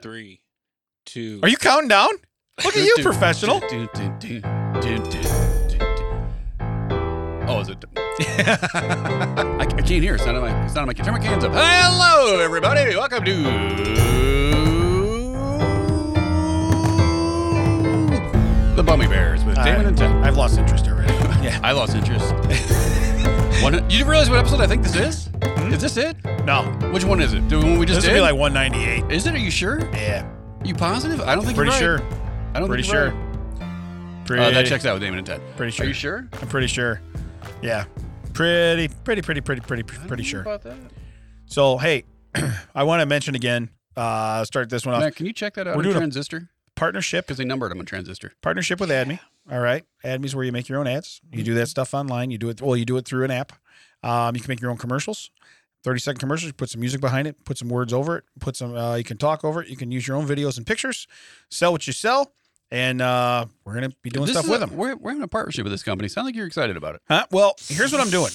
3, 2. Are you counting down? Look at you, professional. Oh, is it? I can't hear. It's not on my. Turn my cans up. Hello, everybody. Welcome to the Bummy Bears with Damon and Ted. I've lost interest already. Yeah, I lost interest. You didn't realize what episode I think this is? Is this it? No. Which one is it? The one we just This did? would be like 198. Is it? Are you sure? Yeah. You positive? I don't think Pretty you're sure. right. I don't Pretty think you're sure. right. Pretty, That checks out with Damon and Ted. Pretty sure. Are you sure? I'm pretty sure. Yeah. Pretty sure. About that. So, hey, I want to mention again, start this one off. Matt, can you check that out We're on doing a Transistor? Partnership. Because they numbered them on Transistor. Partnership with AdMe. All right. AdMe's where you make your own ads. You do that stuff online. You do it through an app. You can make your own commercials. 30-second commercials, put some music behind it, put some words over it, put some, you can talk over it. You can use your own videos and pictures, sell what you sell. And we're going to be doing stuff with them. We're having a partnership with this company. Sound like you're excited about it. Huh? Well, here's what I'm doing.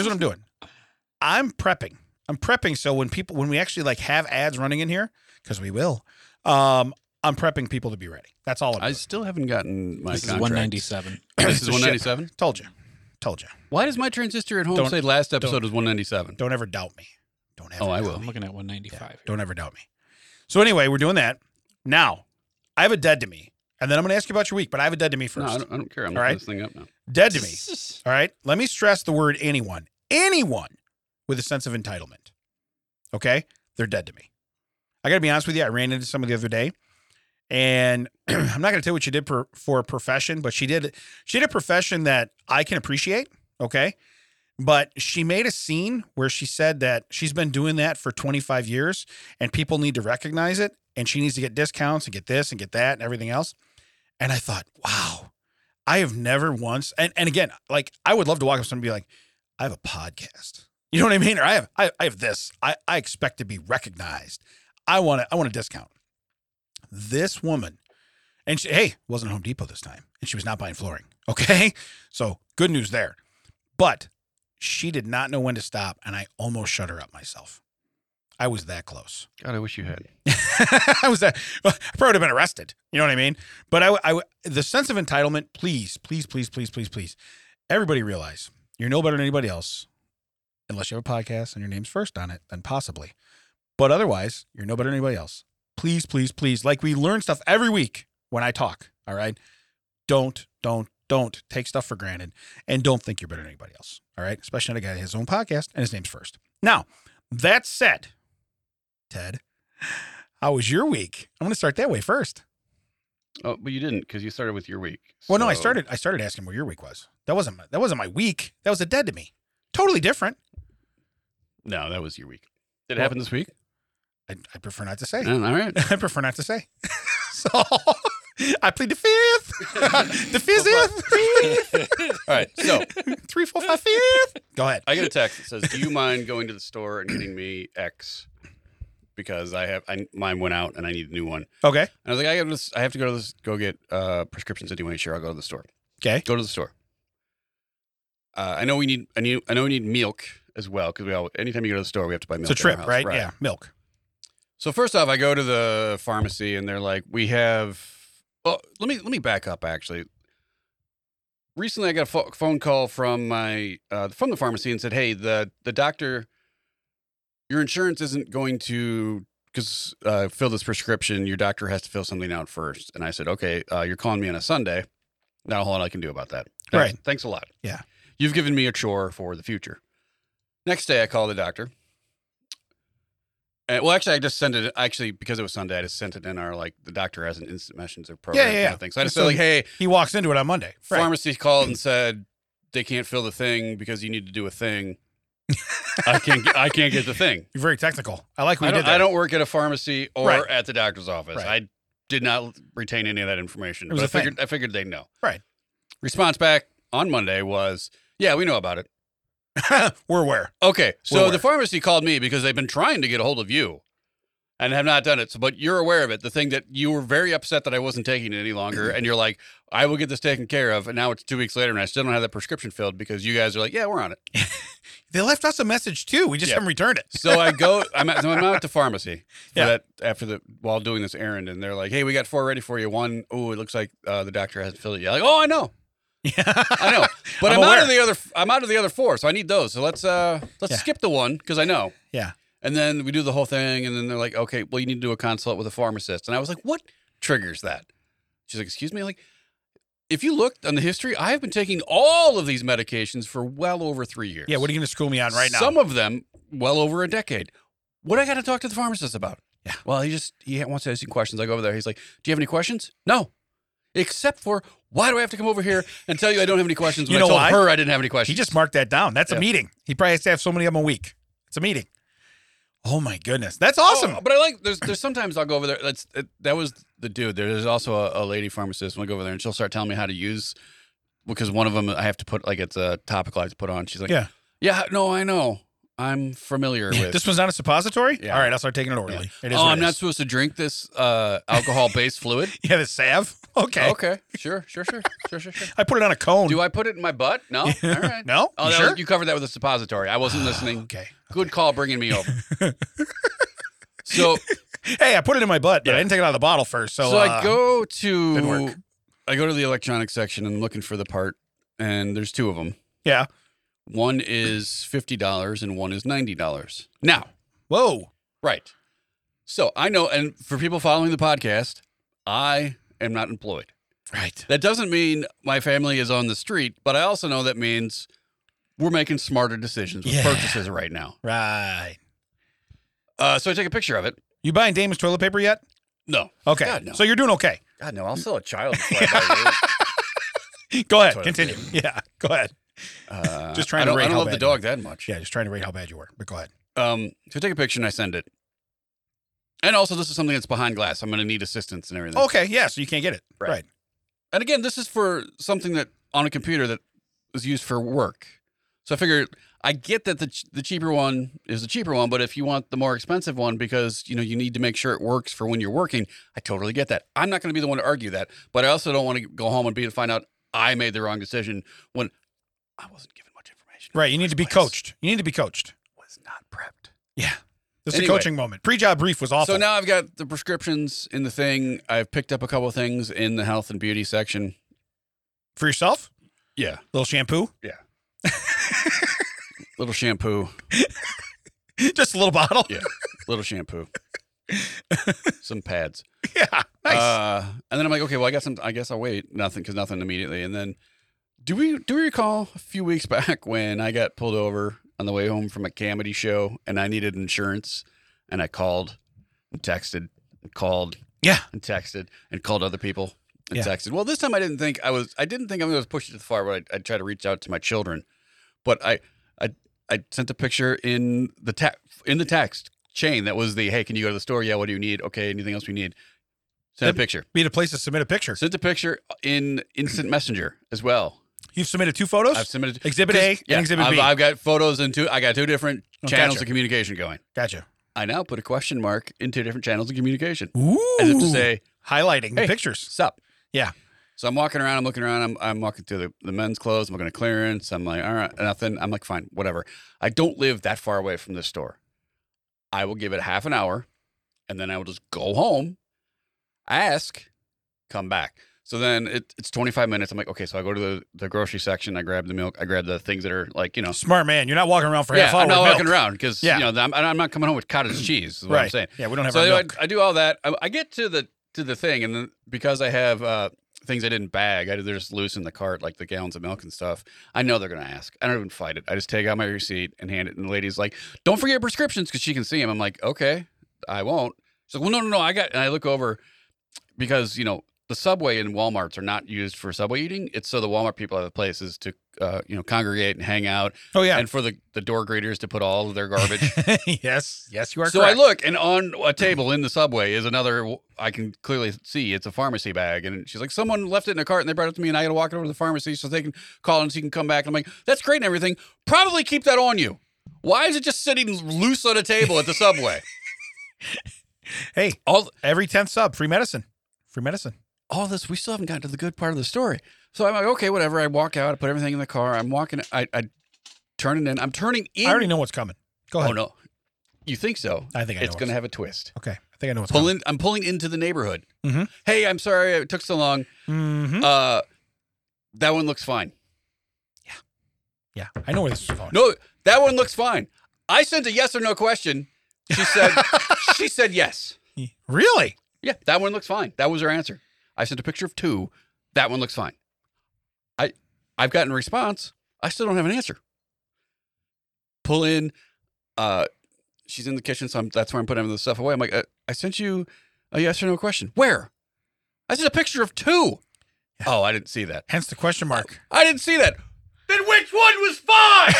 I'm prepping. So when we actually like have ads running in here, because we will, I'm prepping people to be ready. That's all I'm doing. I still haven't gotten my This is contract. 197. This is 197? Told you. Why does my Transistor at home say last episode was 197? Don't ever doubt me. I will. I'm looking at 195. Don't ever doubt me. So anyway, we're doing that. Now, I have a dead to me. And then I'm going to ask you about your week, but I have a dead to me first. No, I don't care. I'm All looking right. this thing up now. Dead to me. All right. Let me stress the word anyone. Anyone with a sense of entitlement. Okay? They're dead to me. I got to be honest with you. I ran into somebody the other day. And I'm not going to tell you what she did for a profession, but she did a profession that I can appreciate. Okay? But she made a scene where she said that she's been doing that for 25 years and people need to recognize it. And she needs to get discounts and get this and get that and everything else. And I thought, wow, I have never once. And again, like I would love to walk up to somebody and be like, I have a podcast. You know what I mean? Or I have this. I expect to be recognized. I want a discount. This woman, and she, hey, wasn't Home Depot this time. And she was not buying flooring. Okay. So good news there. But she did not know when to stop. And I almost shut her up myself. I was that close. God, I wish you had. I probably would have been arrested. You know what I mean? But the sense of entitlement, please. Everybody realize you're no better than anybody else. Unless you have a podcast and your name's first on it, then possibly. But otherwise, you're no better than anybody else. Please. Like we learn stuff every week when I talk. All right. Don't take stuff for granted and don't think you're better than anybody else. All right. Especially not a guy that has his own podcast and his name's first. Now, that said, Ted, how was your week? I'm going to start that way first. Oh, but you didn't because you started with your week. Well, no, I started asking what your week was. That wasn't my week. That was a dead to me. Totally different. No, that was your week. Did it happen this week? I prefer not to say. All right. I prefer not to say. So I plead the fifth. The fifth. All right. So 3, 4, 5, 5th. Go ahead. I get a text that says, "Do you mind going to the store and getting me X? Because mine went out and I need a new one." Okay. And I was like, I have to go get prescriptions anyway. Sure, I'll go to the store. Okay. Go to the store. I know we need milk as well because anytime you go to the store, we have to buy milk. It's a trip, in our right? house. Yeah, milk. So first off, I go to the pharmacy and they're like, "We have." Well, let me back up. Actually, recently I got a phone call from from the pharmacy and said, "Hey, the doctor, your insurance isn't going to fill this prescription. Your doctor has to fill something out first." And I said, "Okay, you're calling me on a Sunday. Not a whole lot I can do about that. Right. Thanks a lot. Yeah. You've given me a chore for the future." Next day, I call the doctor. Well, actually, I just sent it. Actually, because it was Sunday, I just sent it in our the doctor has an instant messenger program. Yeah. Kind of thing. So I just said hey, he walks into it on Monday. Right. Pharmacy called and said they can't fill the thing because you need to do a thing. I can't get the thing. You're very technical. I like what you did. I don't work at a pharmacy or Right. at the doctor's office. Right. I did not retain any of that information. It was But a I figured they'd know. Right. Response back on Monday was, "Yeah, we know about it." We're aware. Okay, so We're aware. the pharmacy called me because they've been trying to get a hold of you. and have not done it. So, but you're aware of it. The thing that you were very upset that I wasn't taking it any longer, and you're like, I will get this taken care of. And now it's 2 weeks later, and I still don't have that prescription filled because you guys are like, yeah, we're on it. They left us a message too. We just haven't returned it. So I'm out to pharmacy for that while doing this errand, and they're like, hey, we got 4 ready for you. One, it looks like the doctor hasn't filled it yet. Like, oh, I know. Yeah, I know, but I'm out of the other. I'm out of the other 4, so I need those. So let's skip the one because I know. Yeah, and then we do the whole thing, and then they're like, okay, well, you need to do a consult with a pharmacist. And I was like, what triggers that? She's like, excuse me, like, if you looked on the history, I have been taking all of these medications for well over 3 years. Yeah, what are you going to school me on right now? Some of them well over a decade. What I got to talk to the pharmacist about? Yeah. Well, he wants to ask you questions. I go over there. He's like, do you have any questions? No. Except for, why do I have to come over here and tell you I don't have any questions when I told her I didn't have any questions? He just marked that down. That's a meeting. He probably has to have so many of them a week. It's a meeting. Oh my goodness, that's awesome. Oh, but I like there's sometimes I'll go over there. That was the dude. There's also a lady pharmacist. When I go over there and she'll start telling me how to use, because one of them I have to put, like, it's a topical I have to put on. She's like, yeah, no, I know. I'm familiar with. This one's not a suppository? Yeah. All right, I'll start taking it orally. Yeah. It is I'm not supposed to drink this alcohol-based fluid? Yeah, the salve? Okay. Okay, sure. I put it on a cone. Do I put it in my butt? No? All right. No? Oh, sure? you covered that with a suppository. I wasn't listening. Okay. Good call bringing me over. So, hey, I put it in my butt, but I didn't take it out of the bottle first. So I go didn't work. to the electronics section and I'm looking for the part, and there's 2 of them. Yeah. One is $50 and one is $90. Now, whoa. Right. So I know, and for people following the podcast, I am not employed. Right. That doesn't mean my family is on the street, but I also know that means we're making smarter decisions with purchases right now. Right. So I take a picture of it. You buying Damon's toilet paper yet? No. Okay. God, no. So you're doing okay. God, no. I'll sell a child before I buy you. Go ahead. Continue. Yeah. Go ahead. Just trying to rate I don't how love bad the dog that much. Yeah, just trying to rate how bad you were. But go ahead. So I take a picture and I send it. And also, this is something that's behind glass. I'm going to need assistance and everything. Okay. Yeah. So you can't get it. Right. And again, this is for something that on a computer that is used for work. So I figured, I get that the cheaper one is the cheaper one, but if you want the more expensive one because, you need to make sure it works for when you're working, I totally get that. I'm not going to be the one to argue that, but I also don't want to go home and find out I made the wrong decision when I wasn't given much information. Right. You need to be coached. You need to be coached. Was not prepped. Yeah. This is a coaching moment. Pre-job brief was awful. So now I've got the prescriptions in the thing. I've picked up a couple of things in the health and beauty section. For yourself? Yeah. Little shampoo? Yeah. Little shampoo. Just a little bottle? Yeah. Little shampoo. Some pads. Yeah. Nice. And then I'm like, okay, well, I guess I'll wait. Nothing immediately. And then do we recall a few weeks back when I got pulled over on the way home from a comedy show and I needed insurance and I called and texted and called and texted and called other people and texted. Well, this time I didn't think I was going to push it too far, but I'd try to reach out to my children. But I sent a picture in the text chain that was the, hey, can you go to the store? Yeah, what do you need? Okay, anything else we need? Send a picture. Be the place to submit a picture. Sent a picture in Instant Messenger as well. You've submitted 2 photos? I've submitted Exhibit A and Exhibit B. I've got photos in 2. I got 2 different channels of communication going. Gotcha. I now put a question mark in 2 different channels of communication. Ooh. As if to say, highlighting the pictures. Sup. Yeah. So I'm walking around, I'm looking around, I'm walking through the men's clothes, I'm looking at clearance. I'm like, all right, nothing. I'm like, fine, whatever. I don't live that far away from this store. I will give it half an hour and then I will just go home, ask, come back. So then it's 25 minutes. I'm like, okay, so I go to the grocery section. I grab the milk. I grab the things that are like, Smart man. You're not walking around for half hour. I'm not with walking milk. around because, I'm not coming home with cottage cheese is what I'm saying. Yeah, we don't have so our milk. I do all that. I get to the thing, and then because I have things I didn't bag, they're just loose in the cart, like the gallons of milk and stuff. I know they're going to ask. I don't even fight it. I just take out my receipt and hand it, and the lady's like, don't forget prescriptions because she can see them. I'm like, okay, I won't. She's like, well, no, and I look over because, the Subway and Walmarts are not used for Subway eating. It's so the Walmart people have places to, congregate and hang out. Oh, yeah. And for the door greeters to put all of their garbage. Yes, you are so correct. I look, and on a table in the Subway is another, I can clearly see it's a pharmacy bag. And she's like, someone left it in a cart and they brought it to me and I got to walk it over to the pharmacy so they can call and so you can come back. And I'm like, that's great and everything. Probably keep that on you. Why is it just sitting loose on a table at the Subway? Hey, All every 10th sub, free medicine. Free medicine. all this, we still haven't gotten to the good part of the story. So I'm like, okay, whatever. I walk out, I put everything in the car. I'm walking, I turn it in. I'm turning in. I already know what's coming. Go ahead. Oh, no. You think so? I think I know It's going to have a twist. Okay. I think I know what's coming. I'm pulling into the neighborhood. Mhm. Hey, I'm sorry it took so long. Mm-hmm. That one looks fine. Yeah. I know where this is going. No, that one looks fine. I sent a yes or no question. She said, she said yes. Really? Yeah, that one looks fine. That was her answer. I sent a picture of 2. That one looks fine. I've gotten a response. I still don't have an answer. Pull in. She's in the kitchen, so that's where I'm putting the stuff away. I'm like, I sent you a yes or no question. Where? I sent a picture of 2. Yeah. Oh, I didn't see that. Hence the question mark. I didn't see that. Then which one was fine?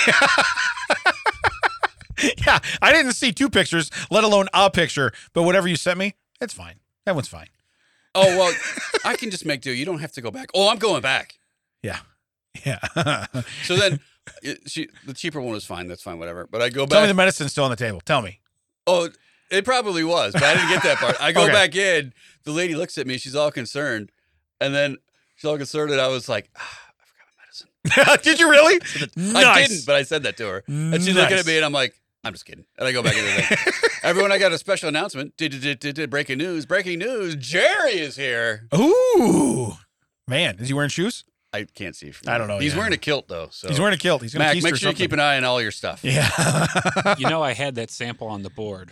Yeah. I didn't see 2 pictures, let alone a picture, but whatever you sent me, it's fine. That one's fine. Oh, well, I can just make do. You don't have to go back. Oh, I'm going back. Yeah. Yeah. So then the cheaper one was fine. That's fine, whatever. But I go Tell me back. the medicine's still on the table. Tell me. Oh, it probably was, but I didn't get that part. I go Okay. back in. The lady looks at me. She's all concerned. And then she's all concerned. And I was like, I forgot my medicine. Did you really? I didn't, but I said that to her. And she's looking at me and I'm like, I'm just kidding. And I go back in the thing. Everyone, I got a special announcement. Breaking news. Breaking news. Jerry is here. Ooh. Man, is he wearing shoes? I can't see. From I don't know. He's Yeah. wearing a kilt, though. So He's wearing a kilt. He's going to Mac, make sure you keep an eye on all your stuff. Yeah. You know, I had that sample on the board.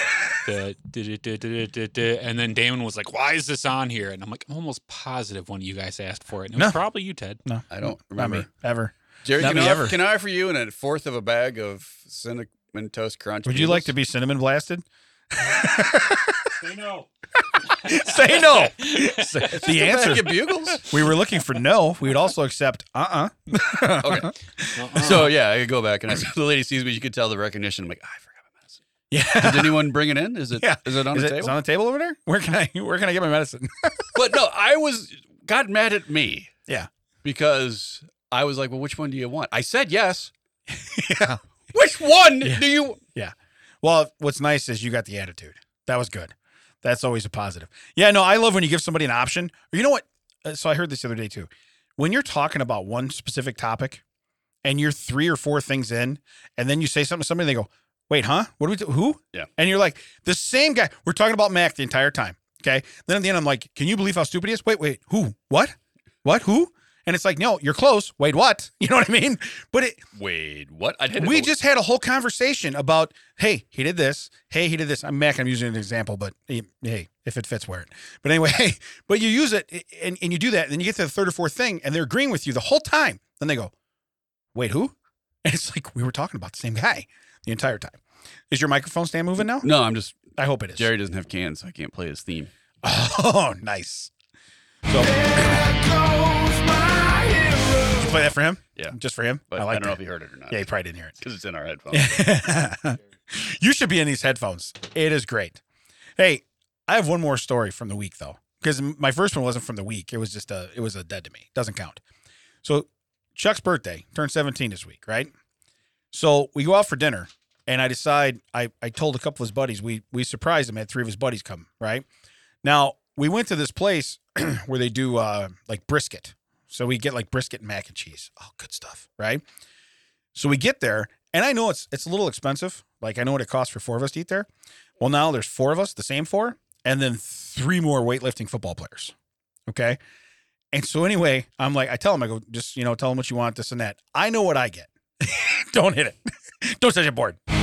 And then Damon was like, why is this on here? And I'm like, I'm almost positive one of you guys asked for it. And it was No. probably you, Ted. No. I don't Not me. remember. Ever. Jerry, Not can me I, ever. can I offer you a 1/4 of a bag of Cinnamon Toast Crunch? Would you like to Bugles? be cinnamon blasted? Say no. Say no. The Bag answer. of Bugles? We were looking for no. We would also accept Okay. Uh-uh. So, yeah, I could go back. And the lady sees me. You could tell the recognition. I'm like, I forgot my medicine. Yeah. Did anyone bring it in? Is it? Yeah. Is it on Is the it table? on the table over there? Where can I get my medicine? But no, got mad at me. Yeah. Because I was like, well, which one do you want? I said yes. Yeah. Which one Yeah. do you? Well, what's nice is you got the attitude. That was good. That's always a positive. Yeah, no, I love when you give somebody an option. Or you know what? So I heard this the other day too. When you're talking about one specific topic and you're 3 or 4 things in, and then you say something to somebody, they go, wait, huh? What do we do? Who? Yeah. And you're like, the same guy. We're talking about Mac the entire time. Okay. Then at the end, I'm like, can you believe how stupid he is? Wait, who? What? Who? And it's like, no, you're close. Wait, what? You know what I mean? But Wait, what? I didn't. we just had a whole conversation about, hey, he did this. Hey, he did this. I'm Mac. I'm using an example, but hey, if it fits, wear it. But anyway, but you use it and you do that. And then you get to the 3rd or 4th thing and they're agreeing with you the whole time. Then they go, wait, who? And it's like, we were talking about the same guy the entire time. Is your microphone stand moving now? No, I'm just. I hope it is. Jerry doesn't have cans, so I can't play his theme. Oh, nice. So, did you play that for him? Yeah. Just for him? But I, like don't know that. if he heard it or not. Yeah, he probably didn't hear it. Because it's in our headphones. You should be in these headphones. It is great. Hey, I have one more story from the week though, because my first one wasn't from the week. It was just it was a dead to me. Doesn't count. So Chuck's birthday, turned 17 this week, right? So we go out for dinner, and I decide I told a couple of his buddies we surprised him. Had 3 of his buddies come. Right now we went to this place where they do like brisket. So we get like brisket and mac and cheese. Oh, good stuff, right? So we get there, and I know it's a little expensive. Like, I know what it costs for 4 of us to eat there. Well, now there's 4 of us, the same 4, and then 3 more weightlifting football players. Okay? And so anyway, I'm like, I tell them, I go, just, tell them what you want, this and that. I know what I get. Don't hit it. Don't touch your board. Did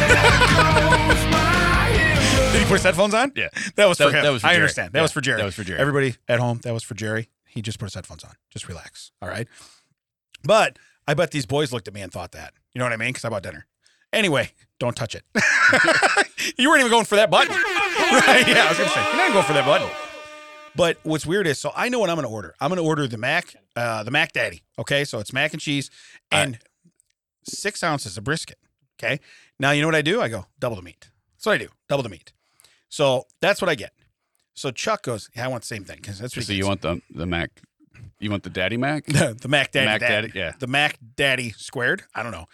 he put his headphones on? Yeah. That was for him. That was for I Jerry. understand. That Yeah, was for Jerry. that was for Jerry. Everybody at home, that was for Jerry. He just put his headphones on. Just relax. All right? But I bet these boys looked at me and thought that. You know what I mean? Because I bought dinner. Anyway, don't touch it. You weren't even going for that button. Right? Yeah, I was going to say, you're not even going for that button. But what's weird is, so I know what I'm going to order. I'm going to order the Mac Daddy. Okay? So it's mac and cheese and 6 ounces of brisket. Okay? Now, you know what I do? I go, double the meat. That's what I do. Double the meat. So that's what I get. So Chuck goes, yeah, I want the same thing. Because that's what So he you gets. want the Mac? You want the Daddy Mac? The Mac Daddy. Mac Dad. Daddy, yeah. The Mac Daddy squared. I don't know.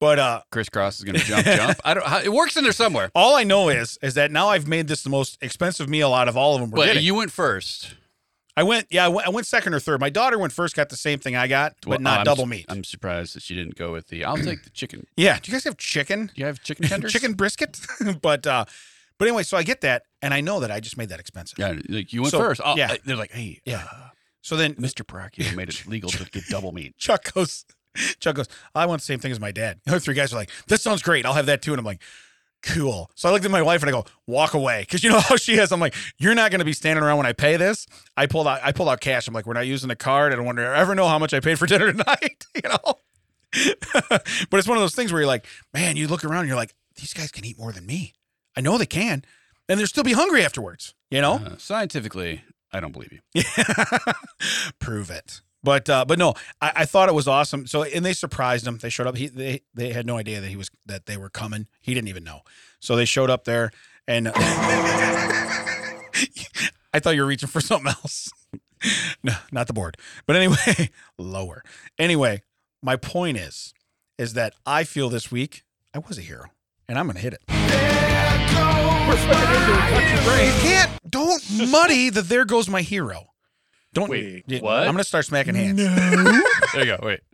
But Crisscross is going to jump. I don't. It works in there somewhere. all I know is that now I've made this the most expensive meal out of all of them we're But getting. you went first. I went second or third. My daughter went first, got the same thing I got, but not double meat. I'm surprised that she didn't go with the. I'll take the chicken. Yeah. Do you guys have chicken? Do you have chicken tenders? Chicken brisket? But anyway, so I get that, and I know that I just made that expensive. Yeah, like you went So, first. Oh, yeah. They're like, hey, Yeah. So then Mr. Paracchio made it legal to get double meat. Chuck goes, I want the same thing as my dad. The other three guys are like, that sounds great. I'll have that too. And I'm like, cool. So I looked at my wife and I go, walk away. Cause you know how she is. I'm like, you're not going to be standing around when I pay this. I pulled out cash. I'm like, we're not using the card. I don't want to ever know how much I paid for dinner tonight, you know? But it's one of those things where you're like, man, you look around and you're like, these guys can eat more than me. I know they can. And they'll still be hungry afterwards, you know? Scientifically, I don't believe you. Prove it. But no, I thought it was awesome. So, and they surprised him. They showed up. They had no idea that they were coming. He didn't even know. So they showed up there, and I thought you were reaching for something else. No, not the board. But anyway, lower. Anyway, my point is that I feel this week I was a hero, and I'm going to hit it. We're flipping into it. Touch your brain. You can't. Don't muddy the "There Goes My Hero." Don't. Wait, yeah, what? I'm going to start smacking hands. There you go. Wait.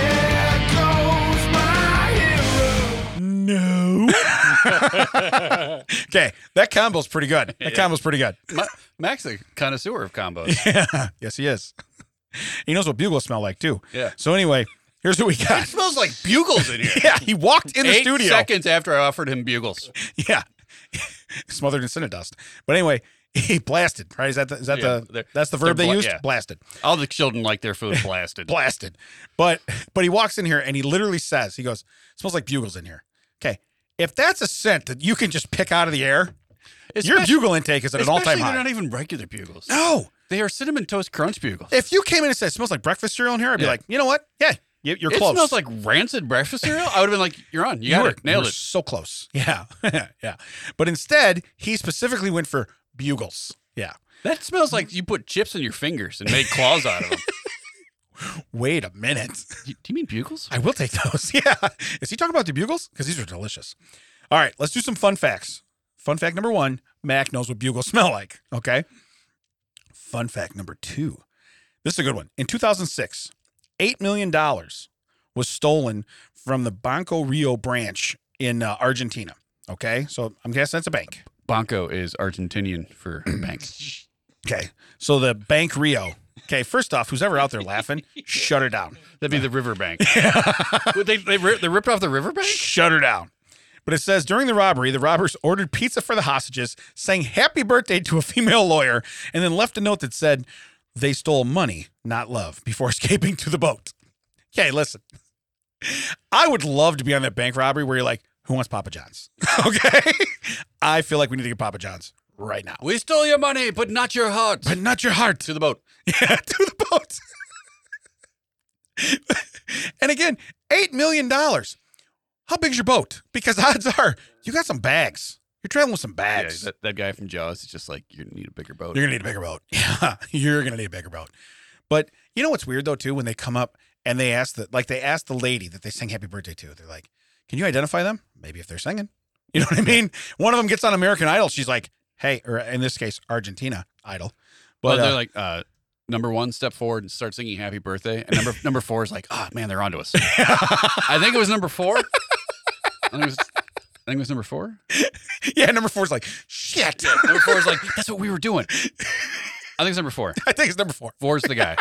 No. Okay, that combo's pretty good. Combo's pretty good. Mac's a connoisseur of combos. Yeah. Yes, he is. He knows what bugles smell like too. Yeah. So anyway, here's what we It got. smells like bugles in here. Yeah, he walked in the 8 studio. seconds after I offered him bugles. Yeah, smothered in cinnadust. But anyway, he blasted. Right? Is that that's the verb they used? yeah. Blasted. All the children like their food blasted. Blasted. But he walks in here and he literally says, he goes, "Smells like bugles in here." Okay, if that's a scent that you can just pick out of the air, your bugle intake is at an all-time high. They're not even regular bugles. No. They are Cinnamon Toast Crunch bugles. If you came in and said, "It smells like breakfast cereal in here," I'd be like, you know what? Yeah, you're It close. smells like rancid breakfast cereal. I would have been like, "You're on. You got it. Nailed were it." So close. Yeah. Yeah. But instead, he specifically went for bugles. Yeah. That smells like you put chips in your fingers and made claws out of them. Wait a minute. Do you mean bugles? I will take those. Yeah. Is he talking about the bugles? Because these are delicious. All right. Let's do some fun facts. Fun fact number 1, Mac knows what bugles smell like. Okay. Fun fact number 2. This is a good one. In 2006, $8 million was stolen from the Banco Rio branch in Argentina. Okay. So I'm guessing that's a bank. Banco is Argentinian for bank. Okay. So the Bank Rio. Okay. First off, who's ever out there laughing, shut her down. That'd be the riverbank. they ripped off the riverbank? Shut her down. But it says during the robbery, the robbers ordered pizza for the hostages, sang happy birthday to a female lawyer, and then left a note that said they stole money, not love, before escaping to the boat. Okay, listen. I would love to be on that bank robbery where you're like, who wants Papa John's? Okay? I feel like we need to get Papa John's right now. We stole your money, but not your heart. But not your heart. To the boat. Yeah, to the boat. And again, $8 million. How big's your boat? Because odds are you got some bags. You're traveling with some bags. Yeah, that guy from Jaws is just like, you need a bigger boat. You're going to need a bigger boat. Yeah, you're going to need a bigger boat. But you know what's weird, though, too? When they come up and they ask the lady that they sang happy birthday to, they're like, can you identify them? Maybe if they're singing. You know what I mean? One of them gets on American Idol. She's like, hey, or in this case, Argentina Idol. But they're like, number 1, step forward and start singing happy birthday. And number 4 is like, man, they're onto us. I think it was number 4. I think it was number 4. Yeah, number 4 is like, shit. Yeah, number 4 is like, that's what we were doing. I think it's number 4. I think it's number 4. 4 is the guy.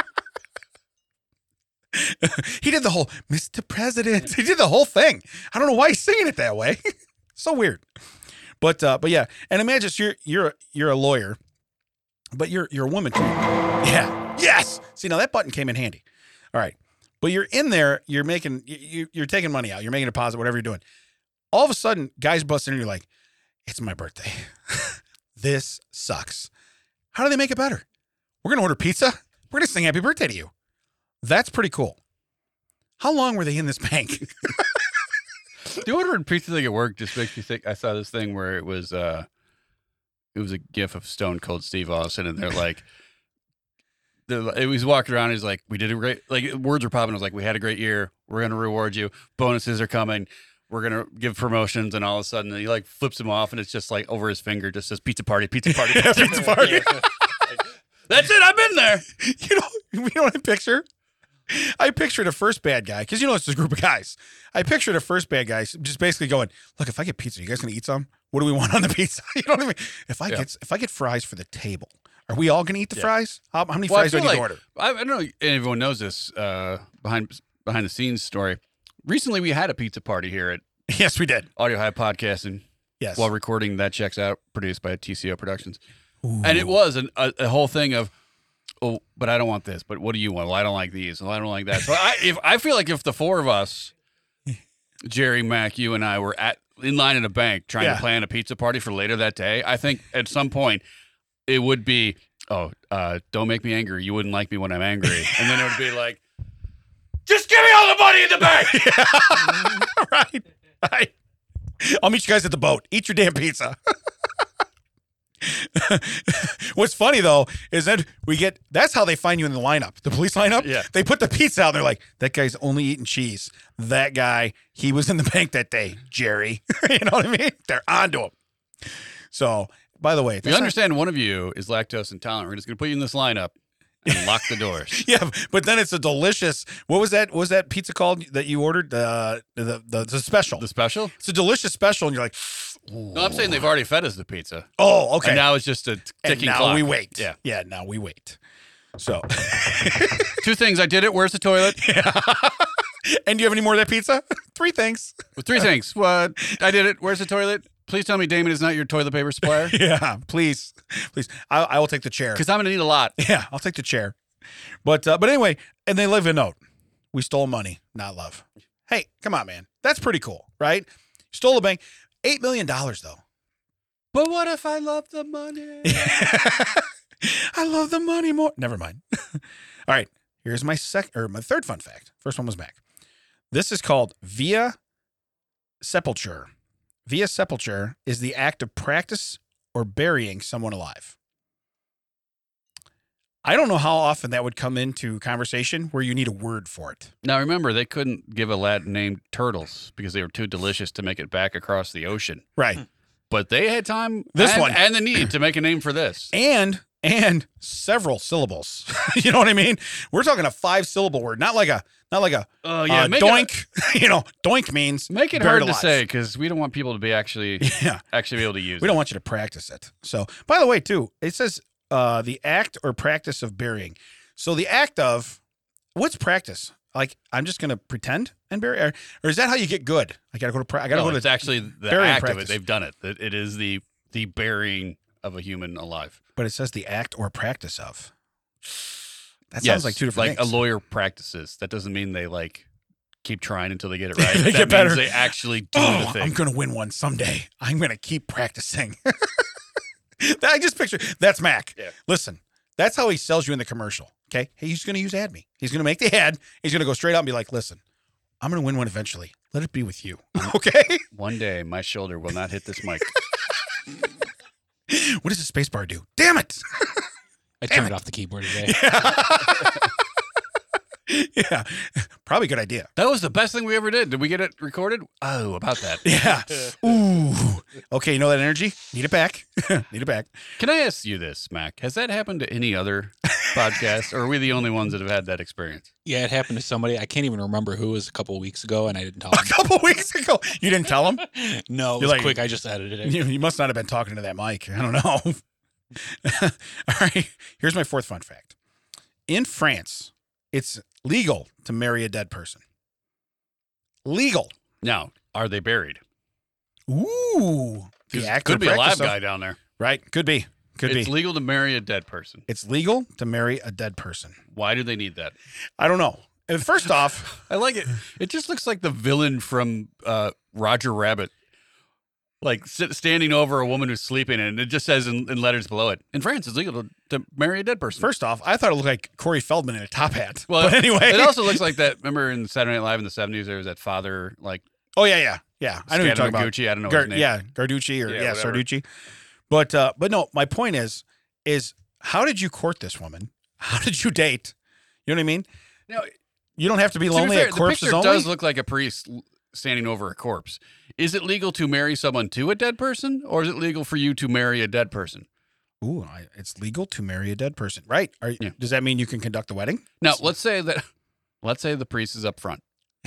He did the whole Mr. President. He did the whole thing. I don't know why he's singing it that way. So weird. But yeah, and imagine you're a lawyer, but you're a woman too. Yeah. Yes. See, now that button came in handy. All right. But you're in there, you're taking money out, you're making a deposit, whatever you're doing. All of a sudden, guys bust in and you're like, it's my birthday. This sucks. How do they make it better? We're going to order pizza. We're going to sing happy birthday to you. That's pretty cool. How long were they in this bank? The ordering pizza thing at work just makes me think. I saw this thing where it was a gif of Stone Cold Steve Austin, and it was walking around. He's like, "We did a great." Like words were popping. I was like, "We had a great year. We're going to reward you. Bonuses are coming. We're going to give promotions. And all of a sudden he like flips him off and it's just like over his finger, just says pizza party, pizza party, pizza party. That's it. I've been there. You know what I picture? I picture the first bad guy, because it's this group of guys. I picture the first bad guy just basically going, look, if I get pizza, you guys gonna eat some? What do we want on the pizza? You know what I mean? If I get fries for the table, are we all gonna eat the fries? How many fries do I need to order? I don't know if everyone knows this behind the scenes story. Recently we had a pizza party here at Yes, we did. Audio High Podcasting. Yes. While recording That Checks Out, produced by TCO Productions. Ooh. And it was a whole thing of, oh, but I don't want this. But what do you want? Well, I don't like these. Well, I don't like that. So I feel like if the four of us, Jerry, Mac, you, and I were in line at a bank trying to plan a pizza party for later that day, I think at some point it would be, don't make me angry. You wouldn't like me when I'm angry. And then it would be like, just give me all the money in the bank. Right. I'll meet you guys at the boat. Eat your damn pizza. What's funny though is that that's how they find you in the lineup, the police lineup. Yeah. They put the pizza out and they're like, that guy's only eating cheese. That guy, he was in the bank that day, Jerry. You know what I mean? They're onto him. So, by the way, we understand one of you is lactose intolerant. We're just going to put you in this lineup and lock the doors. Yeah, but then it's a delicious. What was that? What was that pizza called that you ordered? The special. The special? It's a delicious special, and you're like, ooh. No, I'm saying they've already fed us the pizza. Oh, okay. And now it's just a ticking now clock. we wait. Yeah. Now we wait. So, two things. I did it. Where's the toilet? Yeah. And do you have any more of that pizza? 3 things. Well, 3 things. What? I did it. Where's the toilet? Please tell me Damon is not your toilet paper supplier. Yeah, please. I will take the chair. Because I'm going to need a lot. Yeah, I'll take the chair. But anyway, and they leave a note. We stole money, not love. Hey, come on, man. That's pretty cool, right? Stole a bank. $8 million, though. But what if I love the money? I love the money more. Never mind. All right, here's my third fun fact. First one was Mac. This is called via sepulture. Via sepulture is the act of practice or burying someone alive. I don't know how often that would come into conversation where you need a word for it. Now, remember, they couldn't give a Latin name turtles because they were too delicious to make it back across the ocean. Right. But they had time one. and the need to make a name for this. And several syllables. You know what I mean? We're talking a 5-syllable word, not like a doink. Doink means make it buried hard to alive. say because we don't want people to be actually be able to use it. We don't want you to practice it. So, by the way, too, it says the act or practice of burying. So the act of, what's practice? Like, I'm just going to pretend and bury, or is that how you get good? I got to go to it's actually the act of it. They've done it. It is the burying of a human alive. But it says the act or practice of. That sounds like 2 different things. things. A lawyer practices. That doesn't mean they keep trying until they get it right. They that get better. Means they actually do the thing. I'm going to win one someday. I'm going to keep practicing. I just picture that's Mac. Yeah. Listen, that's how he sells you in the commercial. Okay. Hey, he's going to use AdMe. He's going to make the ad. He's going to go straight out and be like, listen, I'm going to win one eventually. Let it be with you. Okay. One day my shoulder will not hit this mic. What does the space bar do? Damn it. I turned off the keyboard today. Yeah. Probably a good idea. That was the best thing we ever did. Did we get it recorded? Oh, about that. Yeah. Ooh. Okay. You know that energy? Need it back. Need it back. Can I ask you this, Mac? Has that happened to any other podcast, or are we the only ones that have had that experience? Yeah, it happened to somebody. I can't even remember who it was a couple of weeks ago, and I didn't tell A them. couple weeks ago. You didn't tell him? No, it You're was like- quick. I just edited it. You must not have been talking to that mic. I don't know. All right. Here's my fourth fun fact. In France, it's legal to marry a dead person. Legal. Now, are they buried? Ooh. The act Could or be a live practice of- guy down there. Right. Could be. It's legal to marry a dead person. It's legal to marry a dead person. Why do they need that? I don't know. And first off, I like it. It just looks like the villain from Roger Rabbit, like standing over a woman who's sleeping, and it just says in letters below it, in France, it's legal to marry a dead person. I thought it looked like Corey Feldman in a top hat. Well, But anyway. it also looks like that. Remember in Saturday Night Live in the 70s, there was that father, like, Oh, yeah. I know what you're talking about. Scaramucci, I don't know his name. Yeah, Garducci or whatever. Sarducci. But no, my point is how did you court this woman? How did you date? You know what I mean? Now, You don't have to be To be lonely fair, at the corpses picture only. does look like a priest standing over a corpse. Is it legal to marry someone to a dead person, or is it legal for you to marry a dead person? Ooh, it's legal to marry a dead person, right? Yeah. Does that mean you can conduct the wedding? Now, let's say the priest is up front.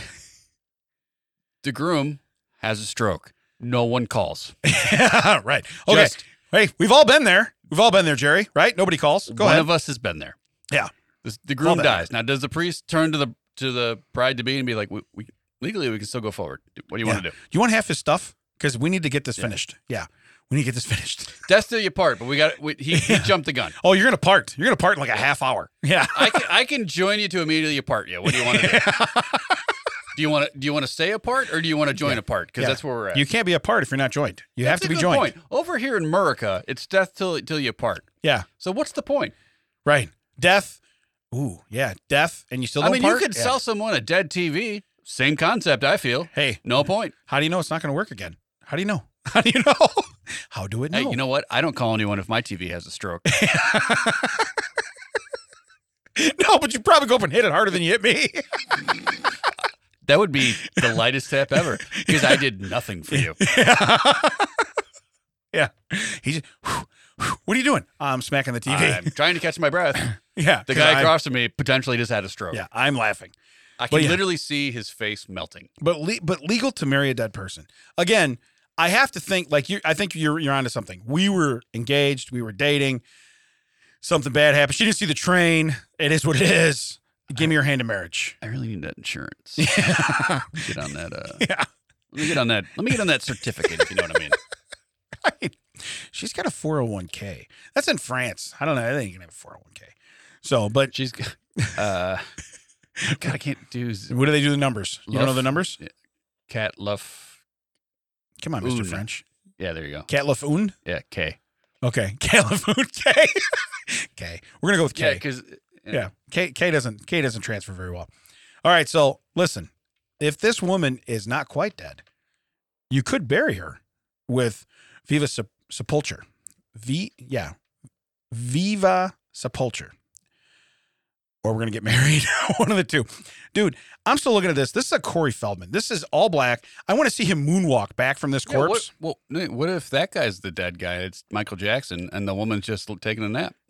The groom has a stroke. No one calls. Right. Okay. Hey, we've all been there. We've all been there, Jerry. Right? Nobody calls. Go One ahead. of us has been there. Yeah. The groom been dies. Now, does the priest turn to the bride to be and be like, we legally we can still go forward? What do you want to do? You want half his stuff? Because we need to get this finished. Yeah. We need to get this finished. Death till you part, but he jumped the gun. Oh, you're gonna part. You're gonna part in like a half hour. Yeah. I can join you to immediately apart you. What do you want to do? Do you want to stay apart or do you want to join apart? Because that's where we're at. You can't be apart if you're not joined. You have to be That's a good joined. point. Over here in America, it's death till you part. Yeah. So what's the point? Right. Death. Ooh, yeah. Death, and you still don't part? You could sell someone a dead TV. Same concept, I feel. Hey, No point. how do you know it's not going to work again? How do you know? How do you know? How do it know? Hey, you know what? I don't call anyone if my TV has a stroke. No, but you probably go up and hit it harder than you hit me. That would be the lightest tap ever because I did nothing for you. Yeah. He just, what are you doing? I'm smacking the TV. I'm trying to catch my breath. Yeah. The 'cause guy across from me potentially just had a stroke. Yeah, I'm laughing. I But can yeah. literally see his face melting. But legal to marry a dead person. Again, I have to think like I think you're onto something. We were engaged, we were dating. Something bad happened. She didn't see the train. It is what it is. Give me your hand in marriage. I really need that insurance. Yeah. Let me get on that. Yeah. Let me get on that certificate, if you know what I mean. Right. She's got a 401k. That's in France. I don't know. I think you can have a 401k. So, but She's God, I can't do what do they do the numbers? You don't know the numbers? Cat Luff. Come on, Mr. Un. French. Yeah, there you go. Cat Laffoon? Yeah, K. Okay. Cat Laffoon K. K. We're gonna go with K. Yeah, because Yeah. K doesn't transfer very well. All right, so listen. If this woman is not quite dead, you could bury her with Viva Sepulture. Viva Sepulture. Or we're going to get married. One of the two. Dude, I'm still looking at this. This is a Corey Feldman. This is all black. I want to see him moonwalk back from this corpse. What if that guy's the dead guy? It's Michael Jackson, and the woman's just taking a nap.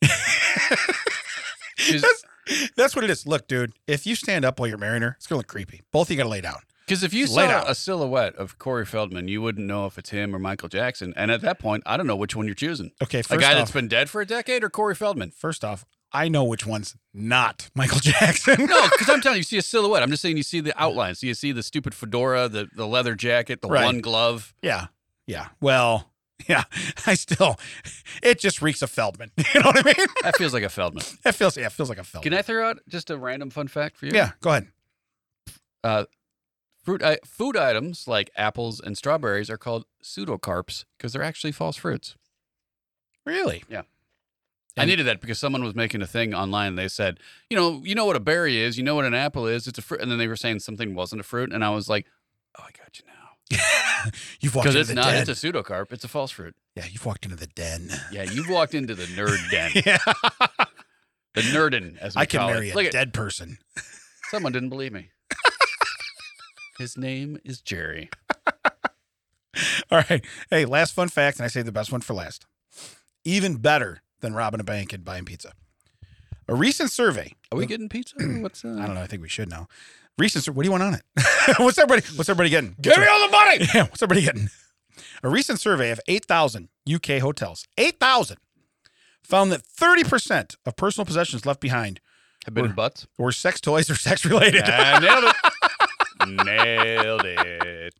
That's what it is. Look, dude, if you stand up while you're marrying her, it's going to look creepy. Both of you got to lay down. Because if you Lay saw down. a silhouette of Corey Feldman, you wouldn't know if it's him or Michael Jackson. And at that point, I don't know which one you're choosing. Okay, A first guy off, that's been dead for a decade or Corey Feldman? first off, I know which one's not Michael Jackson. No, because I'm telling you, you see a silhouette. I'm just saying you see the outline. So you see the stupid fedora, the leather jacket, the Right. one glove. Yeah. Yeah. Well, yeah. It just reeks of Feldman. You know what I mean? That feels like a Feldman. It feels like a Feldman. Can I throw out just a random fun fact for you? Yeah, go ahead. Food items like apples and strawberries are called pseudocarps because they're actually false fruits. Really? Yeah. And- I needed that because someone was making a thing online. And they said, you know what a berry is, you know what an apple is, it's a fruit. And then they were saying something wasn't a fruit, and I was like, oh, I got you now. You've walked Because into it's the not. den. It's a pseudocarp. It's a false fruit. Yeah, you've walked into the den. Yeah, you've walked into the nerd den, Yeah. the nerdin, as we I can call marry it. a Look at dead person. someone didn't believe me. His name is Jerry. All right. Hey, last fun fact, and I saved the best one for last. Even better than robbing a bank and buying pizza. A recent survey. Are we getting pizza? What's I don't know. I think we should know. What do you want on it? What's everybody getting? Give me all the money. Yeah, what's everybody getting? A recent survey of 8,000 UK hotels, 8,000, found that 30% of personal possessions left behind Have been in butts. were sex toys or sex related. Ah, nailed it. Nailed it.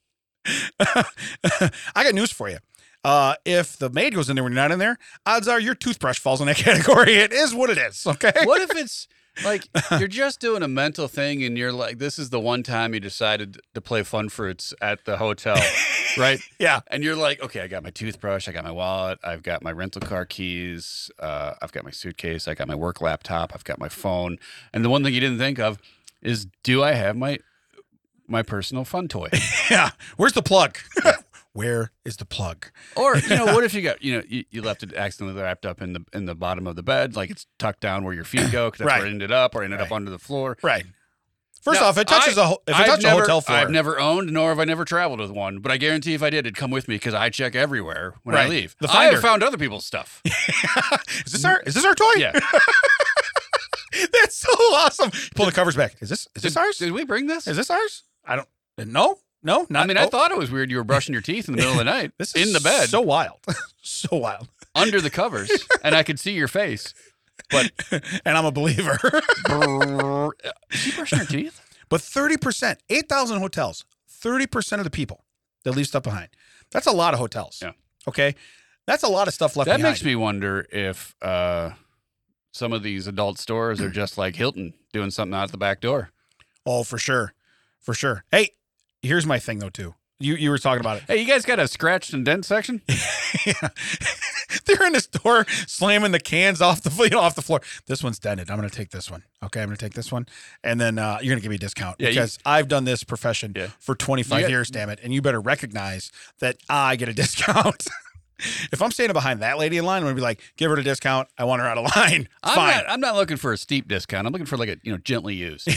I got news for you. If the maid goes in there when you're not in there, odds are your toothbrush falls in that category. It is what it is. Okay. What if it's like you're just doing a mental thing and you're like, this is the one time you decided to play Fun Fruits at the hotel, right? Yeah. And you're like, okay, I got my toothbrush, I got my wallet, I've got my rental car keys, I've got my suitcase, I got my work laptop, I've got my phone. And the one thing you didn't think of is, do I have my personal fun toy? Yeah. Where's the plug? Where is the plug? Or, what if you got, you left it accidentally wrapped up in the bottom of the bed, like it's tucked down where your feet go, because that's Right. where it ended up, or ended up Right. under the floor. Right. First off, it touches a hotel floor. I've never owned, nor have I never traveled with one. But I guarantee if I did, it'd come with me because I check everywhere when I leave. The I finder. have found other people's stuff. Is this our toy? Yeah. That's so awesome. Pull the covers back. Is this ours? Did we bring this? Is this ours? I don't. No, not. I mean, I thought it was weird you were brushing your teeth in the middle of the night. This is in the bed. So wild. So wild. Under the covers. And I could see your face. But and I'm a believer. is she brushing her teeth? But 30%, 8,000 hotels, 30% of the people that leave stuff behind. That's a lot of hotels. Yeah. Okay. That's a lot of stuff left behind. That makes me wonder if some of these adult stores are just like Hilton doing something out the back door. Oh, for sure. For sure. Hey, here's my thing though too. You were talking about it. Hey, you guys got a scratched and dent section? Yeah. They're in the store slamming the cans off the floor. This one's dented. I'm going to take this one. Okay, I'm going to take this one, and then you're going to give me a discount because I've done this profession for 25 years. Damn it! And you better recognize that I get a discount. If I'm standing behind that lady in line, I'm going to be like, give her a discount. I want her out of line. I'm not looking for a steep discount. I'm looking for like a gently used.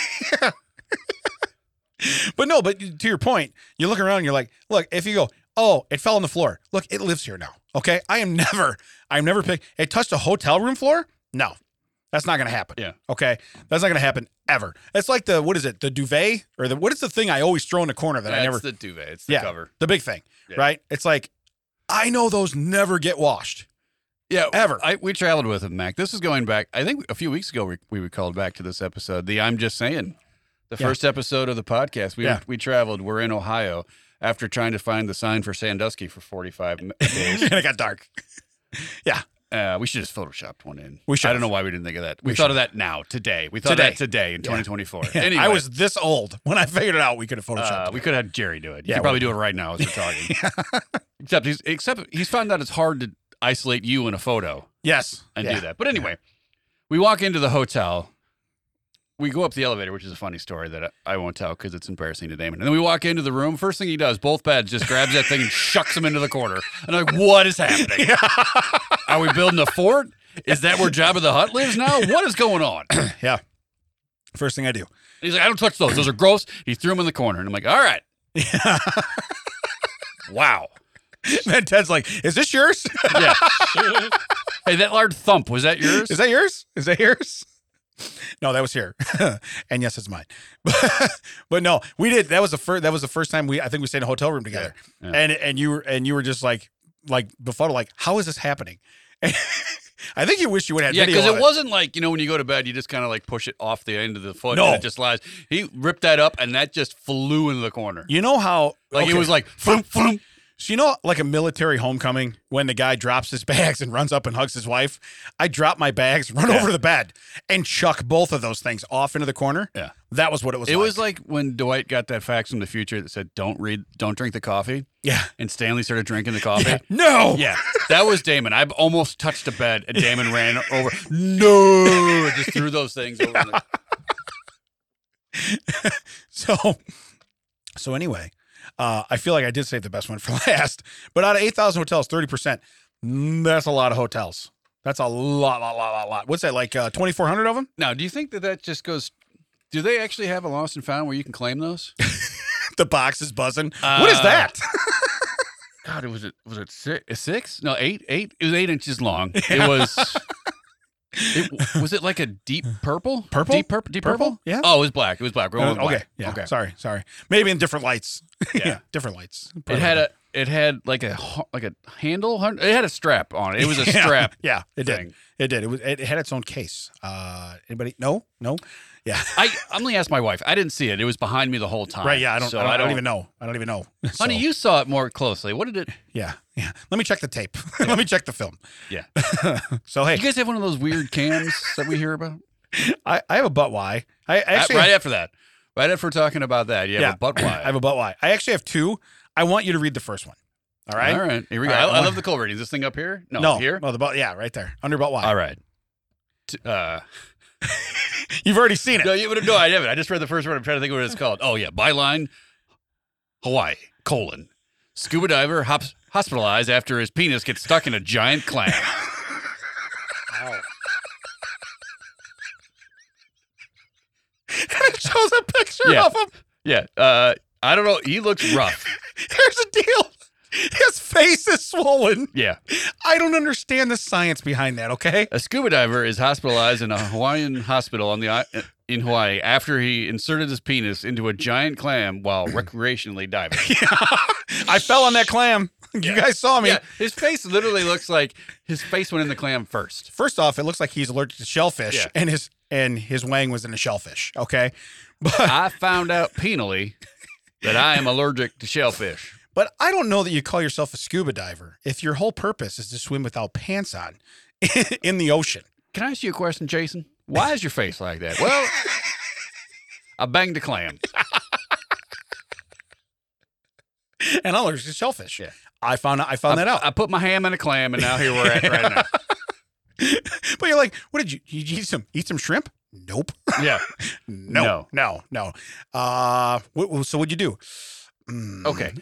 But to your point, you look around and you're like, look, if you go, oh, it fell on the floor. Look, it lives here now. Okay. I'm never it touched a hotel room floor. No, that's not going to happen. Yeah. Okay. That's not going to happen ever. It's like the duvet or what is the thing I always throw in the corner that I never. It's the duvet. It's the cover. The big thing, right? It's like, I know those never get washed. Yeah. Ever. We traveled with him, Mac. This is going back, I think a few weeks ago, we called back to this episode. I'm just saying. The first episode of the podcast, we traveled. We're in Ohio after trying to find the sign for Sandusky for 45 days. And it got dark. Yeah. We should have just photoshopped one in. I don't know why we didn't think of that. We thought of that now, today. We thought of that today in 2024. Yeah. Anyway, I was this old when I figured it out. We could have photoshopped. We could have had Jerry do it. He Yeah, could probably do it right now as we're talking. Except he's found out it's hard to isolate you in a photo. Yes. And do that. But anyway, we walk into the hotel. We go up the elevator, which is a funny story that I won't tell because it's embarrassing to Damon. And then we walk into the room. First thing he does, both beds, just grabs that thing and shucks him into the corner. And I'm like, what is happening? Are we building a fort? Is that where Jabba the Hutt lives now? What is going on? Yeah. First thing I do. And he's like, I don't touch those. Those are gross. He threw them in the corner. And I'm like, all right. Wow. Then Ted's like, is this yours? Yeah. Hey, that large thump, was that yours? Is that yours? Is that yours? No, that was here. And yes, it's mine. But no, we did. That was the first time I think we stayed in a hotel room together. Yeah. And you were just like befuddled, like, how is this happening? And I think you wish you would have had video. Yeah, because it wasn't like, when you go to bed, you just kind of like push it off the end of the foot and it just lies. He ripped that up and that just flew into the corner. You know how it was like floom, floom. So like a military homecoming when the guy drops his bags and runs up and hugs his wife? I drop my bags, run over to the bed, and chuck both of those things off into the corner. Yeah. That was what it was like. It was like when Dwight got that fax from the future that said, don't drink the coffee. Yeah. And Stanley started drinking the coffee. Yeah. No. Yeah. That was Damon. I've almost touched a bed and Damon ran over. No. Just threw those things over. So anyway. I feel like I did save the best one for last, but out of 8,000 hotels, 30%, that's a lot of hotels. That's a lot. What's that, like 2,400 of them? Now, do you think that just goes, do they actually have a lost and found where you can claim those? The box is buzzing. What is that? God, was it six? No, eight? It was 8 inches long. It was... was it like a deep purple? Deep purple? Yeah. Oh, it was black. We're going with black. Okay. Yeah. Okay. Sorry. Maybe in different lights. Yeah. Different lights. It had like a handle. It had a strap on it. It was a strap. Yeah. It thing. did. It had its own case. Anybody? No. Yeah. I only asked my wife. I didn't see it. It was behind me the whole time. Right. Yeah. I don't even know. Honey, you saw it more closely. What did it? Yeah. Let me check the tape. Let me check the film. Yeah. So hey, you guys have one of those weird cams that we hear about? I have a butt Y. I actually right after talking about that, you have a butt Y. I have a butt Y. I actually have two. I want you to read the first one. All right. All right. Here we go. Right, I love the cool reading. Is this thing up here? No, here. No, the butt. Yeah, right there under butt Y. All right. You've already seen it. No, I haven't. I just read the first word. I'm trying to think of what it's called. Oh yeah, byline. Hawaii: scuba diver hospitalized after his penis gets stuck in a giant clam. It's shows a picture Yeah. of him. Yeah. I don't know. He looks rough. Here's the deal. His face is swollen. Yeah. I don't understand the science behind that, okay? A scuba diver is hospitalized in a Hawaiian hospital in Hawaii after he inserted his penis into a giant clam while recreationally diving. I fell on that clam. You guys saw me. Yeah, his face literally looks like his face went in the clam first. First off, it looks like he's allergic to shellfish, Yeah. and his wang was in a shellfish, okay? But I found out penally that I am allergic to shellfish. But I don't know that you call yourself a scuba diver if your whole purpose is to swim without pants on in the ocean. Can I ask you a question, Jason? Why is your face like that? Well, I banged a clam. And I'm allergic to shellfish. Yeah. I found that out. I put my ham in a clam, and now here we're at right now. But you're like, what did you eat some shrimp? Nope. Yeah. No. So what'd you do? Okay.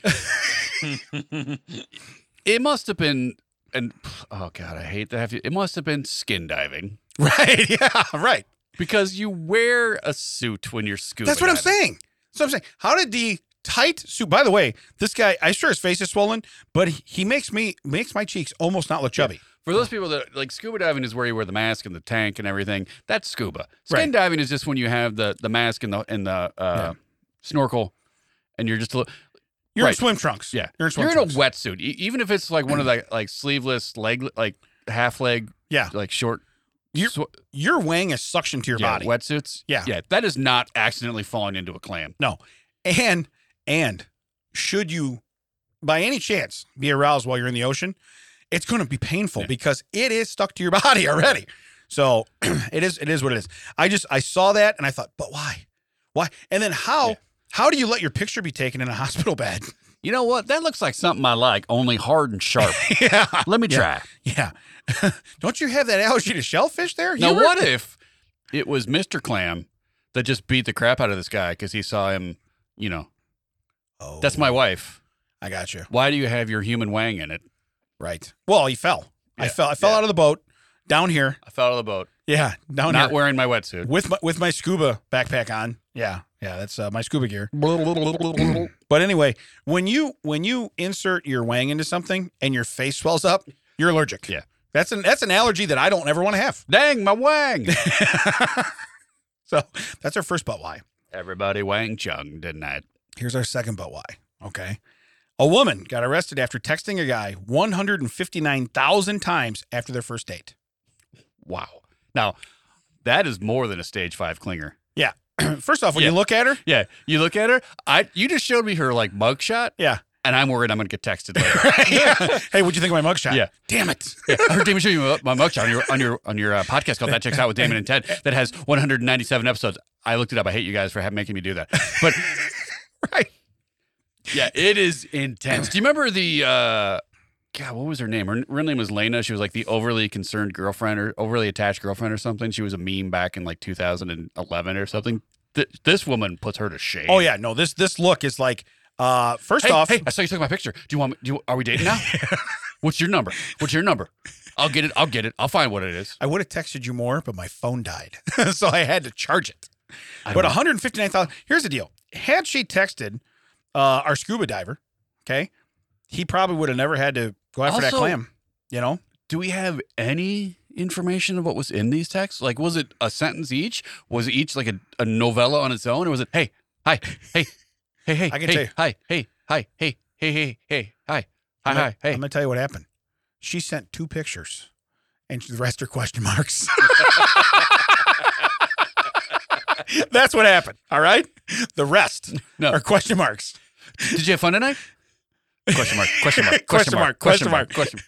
It must have been, and oh God, I hate to have you. It must have been skin diving. Right. Yeah. Right. Because you wear a suit when you're scuba That's what I'm diving. saying. So I'm saying, how did the tight suit? By the way, this guy, I sure his face is swollen, but he makes my cheeks almost not look chubby. For those people that like scuba diving is where you wear the mask and the tank and everything. That's scuba. Skin Right. diving is just when you have the mask and the snorkel, and you're just You're Right. in swim trunks. yeah. You're in swim You're trunks. in a wetsuit, even if it's like one of the like sleeveless leg like half leg Yeah. like short. Your wang is suctioned to your body. Wetsuits. Yeah. Yeah. That is not accidentally falling into a clam. No. And should you by any chance be aroused while you're in the ocean, it's going to be painful because it is stuck to your body already. So it is what it is. I saw that and I thought, but why? Why? And then how do you let your picture be taken in a hospital bed? You know what? That looks like something I like, only hard and sharp. Yeah. Let me try. Yeah. Don't you have that allergy to shellfish there? Now, Hubert? what if it was Mr. Clam that just beat the crap out of this guy because he saw him, Oh, that's my wife. I got you. Why do you have your human wang in it? Right. Well, he fell. Yeah. I fell out of the boat down here. I fell out of the boat, Yeah, down not here wearing my wetsuit. with my scuba backpack on. Yeah, that's my scuba gear. But anyway, when you insert your wang into something and your face swells up, you're allergic. Yeah. That's an allergy that I don't ever want to have. Dang, my wang. So that's our first but why. Everybody wang chung, didn't I? Here's our second but why. Okay. A woman got arrested after texting a guy 159,000 times after their first date. Wow. Now, that is more than a stage 5 clinger. Yeah. First off, when Yeah. you look at her, Yeah, you look at her. You just showed me her like mugshot, yeah. and I'm worried I'm gonna get texted later. Yeah. Hey, what'd you think of my mugshot? Yeah. Damn it. Yeah, I heard Damon show you my mugshot on your podcast called That Checks Out with Damon and Ted that has 197 episodes. I looked it up. I hate you guys for making me do that. But Right. yeah, it is intense. Do you remember the God? What was her name? Her real name was Lena. She was like the overly concerned girlfriend or overly attached girlfriend or something. She was a meme back in like 2011 or something. This woman puts her to shame. Oh yeah, no. This look is like first off, Hey, I saw you took my picture. Are we dating now? What's your number? I'll get it. I'll find what it is. I would have texted you more, but my phone died, so I had to charge it. I But don't- 159,000. Here's the deal: had she texted our scuba diver, okay, he probably would have never had to go after that Also- clam. You know? Do we have any information of what was in these texts? Like, was it a sentence each? Was it each like a novella on its own? Or was it, hey, hi, hey, hey, I can hey, tell you. hi, hey, hi, hey, hey, hey, hi, I'm hi, hey. gonna tell you what happened. She sent 2 pictures, and the rest are question marks. That's what happened. All right. The rest No. are question marks. Did you have fun tonight? Question mark, question mark, Question mark, question mark. question.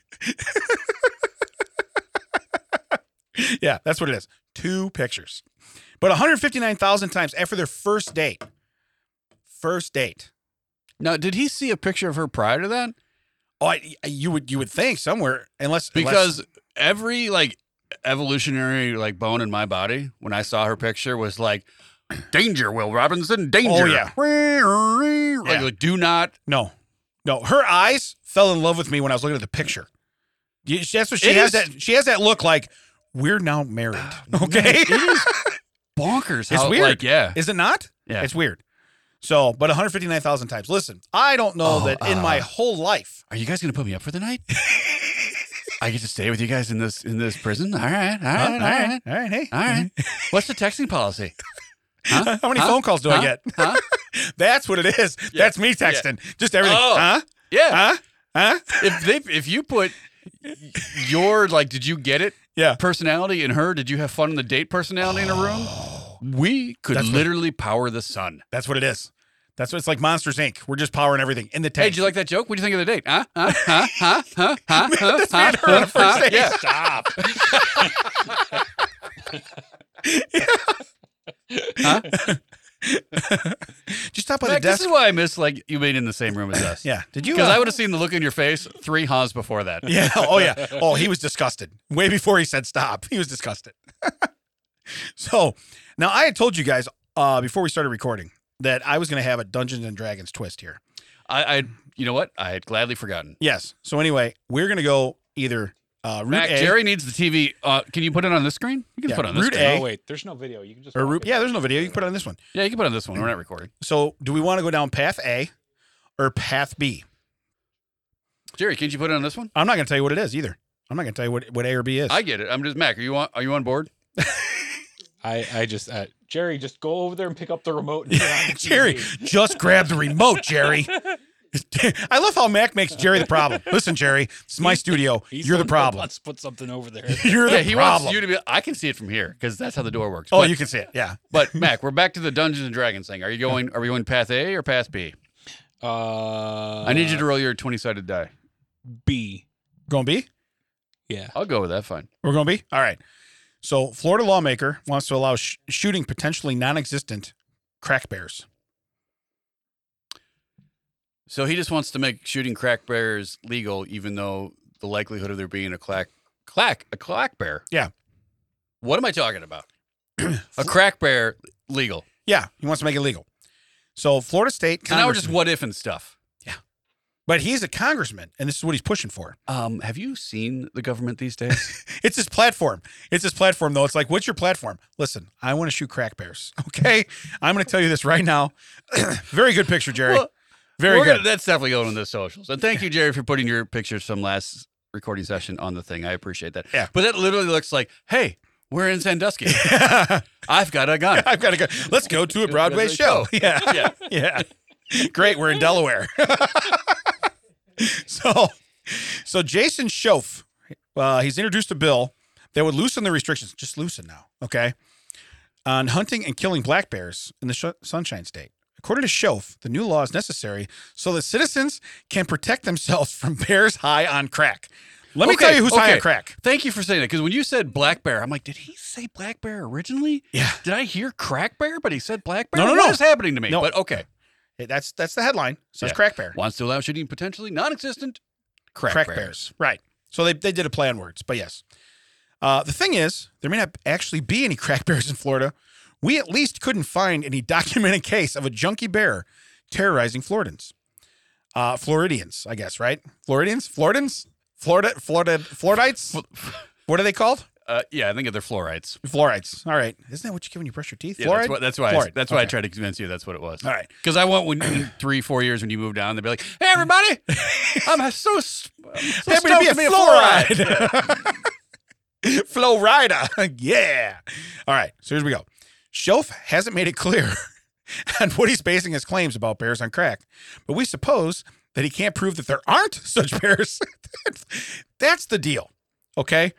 Yeah, that's what it is. 2 pictures. But 159,000 times after their first date. First date. Now, did he see a picture of her prior to that? Oh, you would think somewhere, unless Because every like evolutionary like bone in my body, when I saw her picture, was like, danger, Will Robinson, danger. Oh, yeah. Yeah. Like, do not. no, her eyes fell in love with me when I was looking at the picture. That's what she It has. is- She has that look like we're now married. Okay. It is bonkers. It's how, weird. Like, yeah. Is it not? Yeah. It's weird. So, but 159,000 times. Listen, I don't know that in my whole life. Are you guys going to put me up for the night? I get to stay with you guys in this prison? All right. Hey. All right. What's the texting policy? Huh? How many phone calls do I get? Huh? That's what it is. Yeah. That's me texting. Just everything. Oh. Huh? Yeah. Huh? If you put your, like, did you get it? Yeah. Personality and her, did you have fun in the date personality in a room? We could That's what- literally power the sun. That's what it is. That's what it's like. Monsters Inc. We're just powering everything in the tank. Hey, did you like that joke? What do you think of the date? Huh? That's me and her on a first date. Yeah. Stop. Huh? Did you stop by the Mac, this desk? is why I miss, like, you being in the same room as us. Yeah. Did you? Because I would have seen the look in your face 3 haws before that. Yeah. Oh, yeah. Oh, he was disgusted. Way before he said stop, he was disgusted. So now I had told you guys before we started recording that I was going to have a Dungeons and Dragons twist here. I you know what? I had gladly forgotten. Yes. So anyway, we're going to go either Route Mac, A Jerry needs the TV. Can you put it on this screen? You can Yeah, put it on this Route screen. A. Oh wait, there's no video. You can just or walk Route. it. Yeah, there's no video. You can put it on this one. Yeah, you can put it on this one. We're not recording. So do we want to go down path A or path B? Jerry, can't you put it on this one? I'm not going to tell you what it is either. I'm not going to tell you what A or B is. I get it. I'm just Mac. Are you on board? I just Jerry, just go over there and pick up the remote. And put it on the Jerry, TV. just grab the remote, Jerry. I love how Mac makes Jerry the problem. Listen, Jerry, this is my studio. He's You're the one that problem. wants to put something over there. You're Yeah, the he problem. wants you to be. I can see it from here because that's how the door works. Oh, but, you can see it. Yeah. But Mac, we're back to the Dungeons and Dragons thing. Are we going path A or path B? I need you to roll your 20-sided die. B. Going B? Yeah. I'll go with that. Fine. We're going B? All right. So, Florida lawmaker wants to allow shooting potentially non-existent crack bears. So he just wants to make shooting crack bears legal, even though the likelihood of there being a clack bear. Yeah. What am I talking about? A crack bear legal. Yeah, he wants to make it legal. So, Florida State So now we're just Congressman- what if and stuff. But he's a congressman, and this is what he's pushing for. Have you seen the government these days? It's his platform. It's his platform, though. It's like, what's your platform? Listen, I want to shoot crack bears. Okay? I'm going to tell you this right now. Very good picture, Jerry. Well, Very good. That's definitely going on the socials. And thank you, Jerry, for putting your pictures from last recording session on the thing. I appreciate that. Yeah. But that literally looks like, hey, we're in Sandusky. I've got a gun. I've got to go. Let's go to a Broadway Let's show. go. Yeah. Yeah. Yeah. Great. We're in Delaware. So Jason Schoaf, he's introduced a bill that would loosen the restrictions. Just loosen now. Okay. On hunting and killing black bears in the Sunshine State. According to Schoaf, the new law is necessary so that citizens can protect themselves from bears high on crack. Let me tell you who's high on crack. Thank you for saying that. Because when you said black bear, I'm like, did he say black bear originally? Yeah. Did I hear crack bear? But he said black bear? No. What is happening to me? No. But okay. That's the headline. It says Yeah. crack bear. Wants to allow shooting potentially non-existent crack bears. bears. Right. So they did a play on words, but yes. The thing is, there may not actually be any crack bears in Florida. We at least couldn't find any documented case of a junkie bear terrorizing Floridians. Floridians, I guess, right? Floridians? Floridians? Floridites? What are they called? Yeah, I think they're fluorites. Fluorites. All right. Isn't that what you get when you brush your teeth? Yeah, Fluoride? that's why Fluoride. I Okay. tried to convince you that's what it was. All right. Because I want when in 3-4 years when you move down, they'll be like, "Hey, everybody, I'm so Happy to be a stoked fluoride. Florida. Yeah. All right. So here we go. Schoaf hasn't made it clear on what he's basing his claims about bears on crack, but we suppose that he can't prove that there aren't such bears. That's the deal. Okay.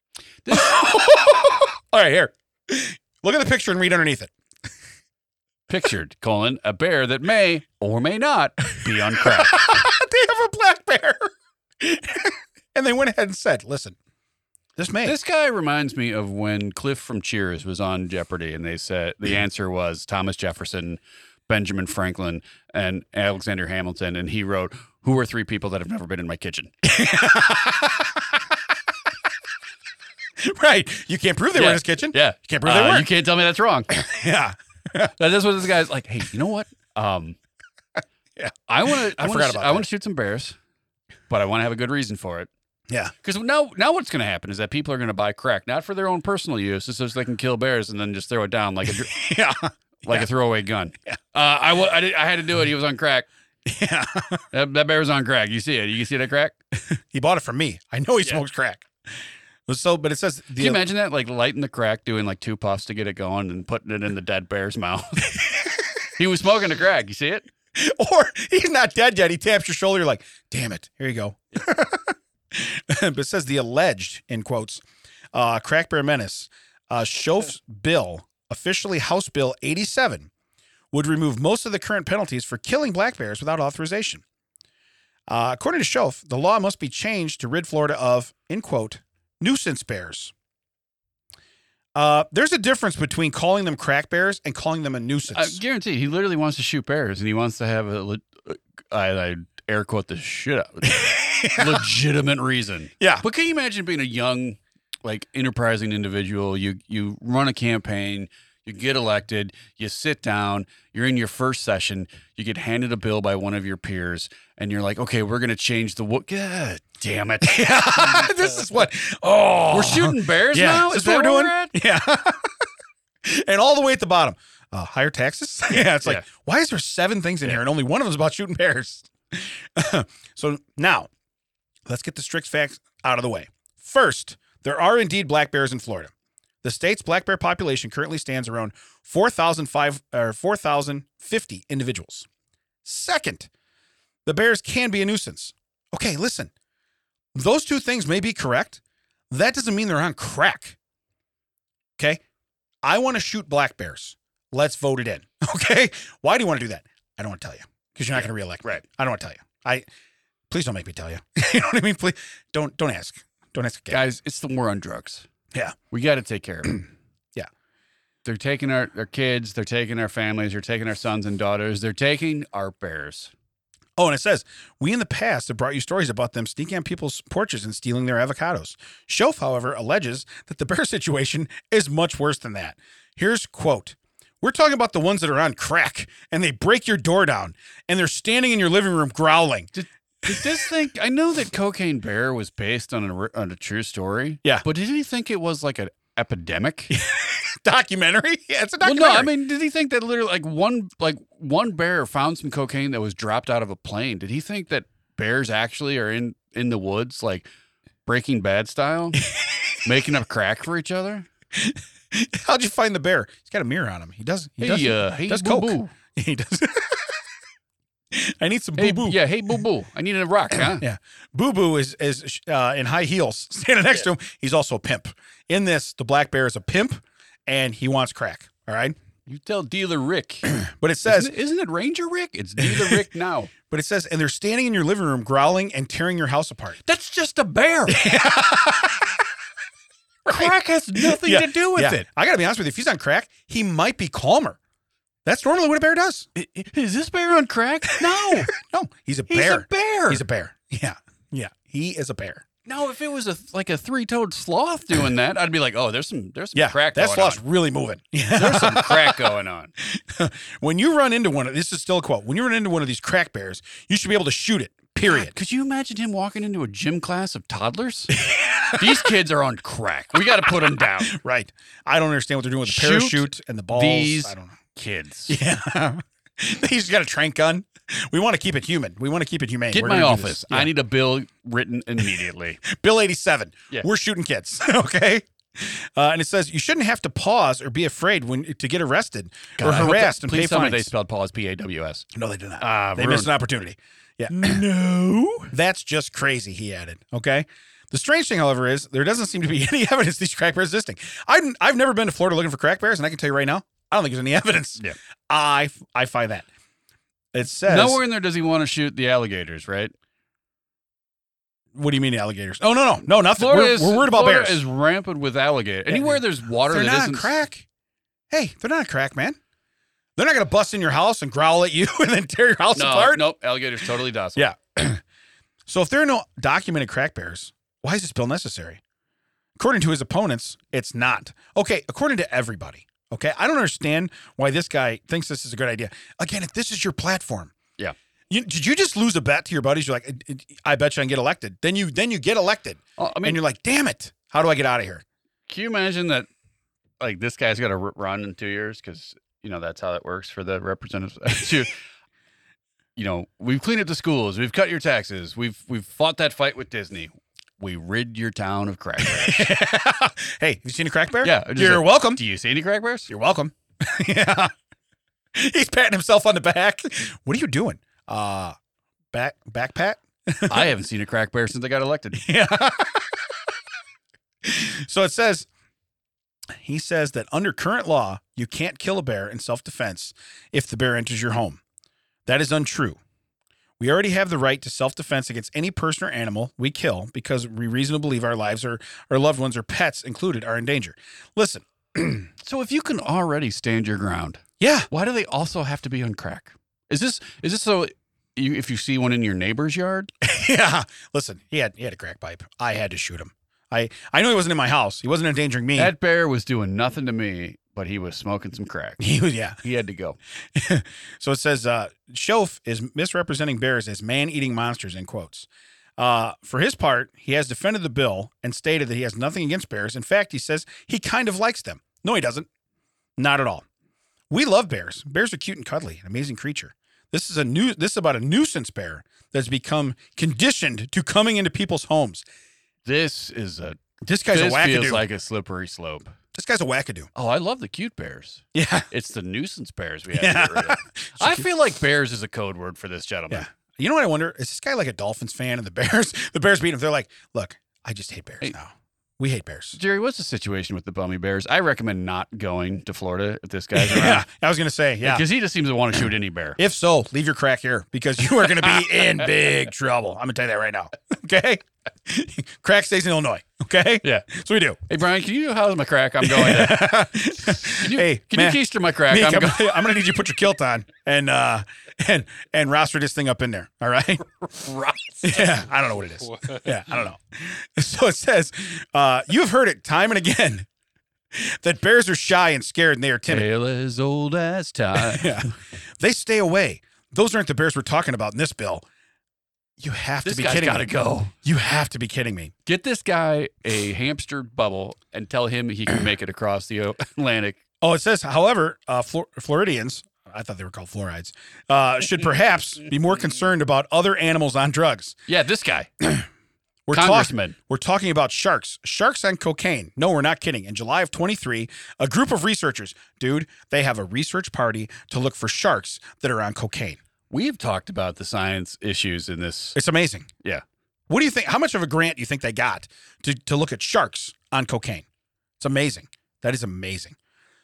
All right, here. Look at the picture and read underneath it. Pictured, a bear that may or may not be on crack. They have a black bear. And they went ahead and said, listen, this may. This guy reminds me of when Cliff from Cheers was on Jeopardy, and they said the answer was Thomas Jefferson, Benjamin Franklin, and Alexander Hamilton, and he wrote, "Who are 3 people that have never been in my kitchen?" Right. You can't prove they were in his kitchen. Yeah, You can't prove they weren't. You can't tell me that's wrong. Yeah. That's what this guy's like. Hey, you know what? Yeah. I want I forgot about to shoot some bears, but I want to have a good reason for it. Yeah. Because now what's going to happen is that people are going to buy crack, not for their own personal use, it's just so they can kill bears and then just throw it down like a Yeah. a throwaway gun. Yeah. I had to do it. He was on crack. Yeah. That bear was on crack. You see it? You see that crack? He bought it from me. I know he smokes crack. So, but it says Can you imagine that? Like lighting the crack, doing like 2 puffs to get it going, and putting it in the dead bear's mouth. He was smoking the crack. You see it? Or he's not dead yet. He taps your shoulder. You're like, damn it. Here you go. But it says the alleged, in quotes, crack bear menace, Schof's bill, officially House Bill 87, would remove most of the current penalties for killing black bears without authorization. According to Schof, the law must be changed to rid Florida of, in quote, nuisance bears. There's a difference between calling them crack bears and calling them a nuisance. I guarantee he literally wants to shoot bears, and he wants to have I air quote the shit out of it. Legitimate reason. Yeah. But can you imagine being a young, like, enterprising individual? You run a campaign, you get elected, you sit down, you're in your first session, you get handed a bill by one of your peers, and you're like, okay, we're going to change the God damn it. This is what, We're shooting bears now? Is that what we're doing? at? Yeah. And all the way at the bottom, higher taxes? Yeah, it's like, Yeah. why is there 7 things in here and only one of them is about shooting bears? So now, let's get the strict facts out of the way. First, there are indeed black bears in Florida. The state's black bear population currently stands around 4,050 individuals. Second, the bears can be a nuisance. Okay, listen. Those 2 things may be correct. That doesn't mean they're on crack. Okay? I want to shoot black bears. Let's vote it in. Okay? Why do you want to do that? I don't want to tell you because you're not going to reelect me. Right. I don't want to tell you. Please don't make me tell you. You know what I mean? Please don't ask. Don't ask again. Guys, it's the war on drugs. Yeah. We got to take care of it. Yeah. They're taking our kids, they're taking our families, they're taking our sons and daughters, they're taking our bears. Oh, and it says, we in the past have brought you stories about them sneaking on people's porches and stealing their avocados. Schof, however, alleges that the bear situation is much worse than that. Here's quote, we're talking about the ones that are on crack and they break your door down and they're standing in your living room growling. Did this thing, I know that Cocaine Bear was based on a true story. Yeah. But did he think it was like an epidemic? Documentary? Yeah, it's a Well, documentary. no, I mean, did he think that literally one bear found some cocaine that was dropped out of a plane? Did he think that bears actually are in the woods, like Breaking Bad style, making up crack for each other? How'd you find the bear? He's got a mirror on him. He does Hey, coke. boo-boo. He does. I need some Hey, boo-boo. yeah, hey, boo-boo. I need a rock, huh? Yeah. Boo Boo is in high heels standing next to him. He's also a pimp. In this, the black bear is a pimp and he wants crack. All right. You tell Dealer Rick. But it says, Isn't it Ranger Rick? It's Dealer Rick now. but it says, and they're standing in your living room growling and tearing your house apart. That's just a bear. Crack has nothing to do with it. I got to be honest with you. If he's on crack, he might be calmer. That's normally what a bear does. Is this bear on crack? No. No, he's a He's bear. a bear. He's a bear. Yeah. Yeah. He is a bear. No, if it was a 3-toed sloth doing that, I'd be like, oh, there's some Yeah. crack That going sloth's on. really moving. Yeah. There's some crack going on. When you run into one of this is still a quote. When you run into one of these crack bears, you should be able to shoot it. Period. God, could you imagine him walking into a gym class of toddlers? These kids are on crack. We got to put them down. Right. I don't understand what they're doing with the Shoot parachute and the balls. these I don't know. Kids. Yeah. He's got a trank gun. We want to keep it human. We want to keep it humane. Get We're my gonna do office. this. Yeah. I need a bill written immediately. Bill 87. Yeah. We're shooting kids. Okay. And it says you shouldn't have to pause or be afraid to get arrested or harassed and pay Please tell me they fines. spelled pause P-A-W-S. No, they did not. They ruined. missed an opportunity. Yeah. No. That's just crazy, he added. Okay. The strange thing, however, is there doesn't seem to be any evidence these crack bears existing. I've never been to Florida looking for crack bears, and I can tell you right now, I don't think there's any evidence. Yeah. I find that. It says Nowhere in there does he want to shoot the alligators, right? What do you mean alligators? Oh no, nothing. Florida We're worried about Florida bears. is rampant with alligators. Anywhere there's water They're that not isn't on crack. Hey, they're not on crack, man. They're not going to bust in your house and growl at you and then tear your house apart. Nope, alligators totally docile. Yeah. So if there are no documented crack bears, why is this bill necessary? According to his opponents, it's not. Okay, according to everybody. Okay, I don't understand why this guy thinks this is a good idea. Again, if this is your platform, Yeah. Did you just lose a bet to your buddies? You're like, I bet you I can get elected. Then you get elected. I mean, and you're like, damn it. How do I get out of here? can you imagine that? Like this guy's got to run in 2 years because that's how it works for the representatives. We've cleaned up the schools. We've cut your taxes. We've fought that fight with Disney. We rid your town of crack bears. Hey, have you seen a crack bear? Yeah, You're welcome. Do you see any crack bears? You're welcome. Yeah. He's patting himself on the back. What are you doing? Back pat? I haven't seen a crack bear since I got elected. Yeah. So he says that under current law, you can't kill a bear in self-defense if the bear enters your home. That is untrue. We already have the right to self-defense against any person or animal we kill because we reasonably believe our lives or our loved ones or pets included are in danger. Listen. So if you can already stand your ground, Yeah. why do they also have to be on crack? Is this so if you see one in your neighbor's yard? Yeah. Listen, he had a crack pipe. I had to shoot him. I know he wasn't in my house. He wasn't endangering me. That bear was doing nothing to me, but he was smoking some crack. He was, yeah. He had to go. So it says, Shoaf is misrepresenting bears as man-eating monsters, in quotes. For his part, he has defended the bill and stated that he has nothing against bears. In fact, he says he kind of likes them. No, he doesn't. Not at all. We love bears. Bears are cute and cuddly, an amazing creature. This is about a nuisance bear that's become conditioned to coming into people's homes. This guy's a feels wackadoo. like a slippery slope. This guy's a wackadoo. Oh, I love the cute bears. Yeah. It's the nuisance bears we have to get rid of. I feel like bears is a code word for this gentleman. Yeah. You know what I wonder? Is this guy like a Dolphins fan and the Bears beat him? They're like, look, I just hate bears now. We hate bears. Jerry, what's the situation with the bummy bears? I recommend not going to Florida if this guy's around. Yeah, I was going to say, yeah. Because he just seems to want to shoot any bear. If so, leave your crack here because you are going to be in big trouble. I'm going to tell you that right now. Okay? Crack stays in Illinois. Okay? Yeah. So we do. Hey, Brian, can you house my crack? I'm going to. Can you keister my crack? I'm going to need you to put your kilt on and roster this thing up in there. All right? Yeah. I don't know what it is. Yeah. I don't know. So it says, you've heard it time and again that bears are shy and scared and they are timid. Tale as old as time. Yeah. They stay away. Those aren't the bears we're talking about in this bill. You have to be kidding me. This guy's got to go. You have to be kidding me. Get this guy a hamster bubble and tell him he can make it across the Atlantic. Oh, it says, however, Floridians, I thought they were called fluorides, should perhaps be more concerned about other animals on drugs. Yeah, this guy. We're talking about sharks. Sharks on cocaine. No, we're not kidding. In July of 23, a group of researchers, dude, they have a research party to look for sharks that are on cocaine. We have talked about the science issues in this. It's amazing. Yeah. What do you think? How much of a grant do you think they got to look at sharks on cocaine? It's amazing. That is amazing.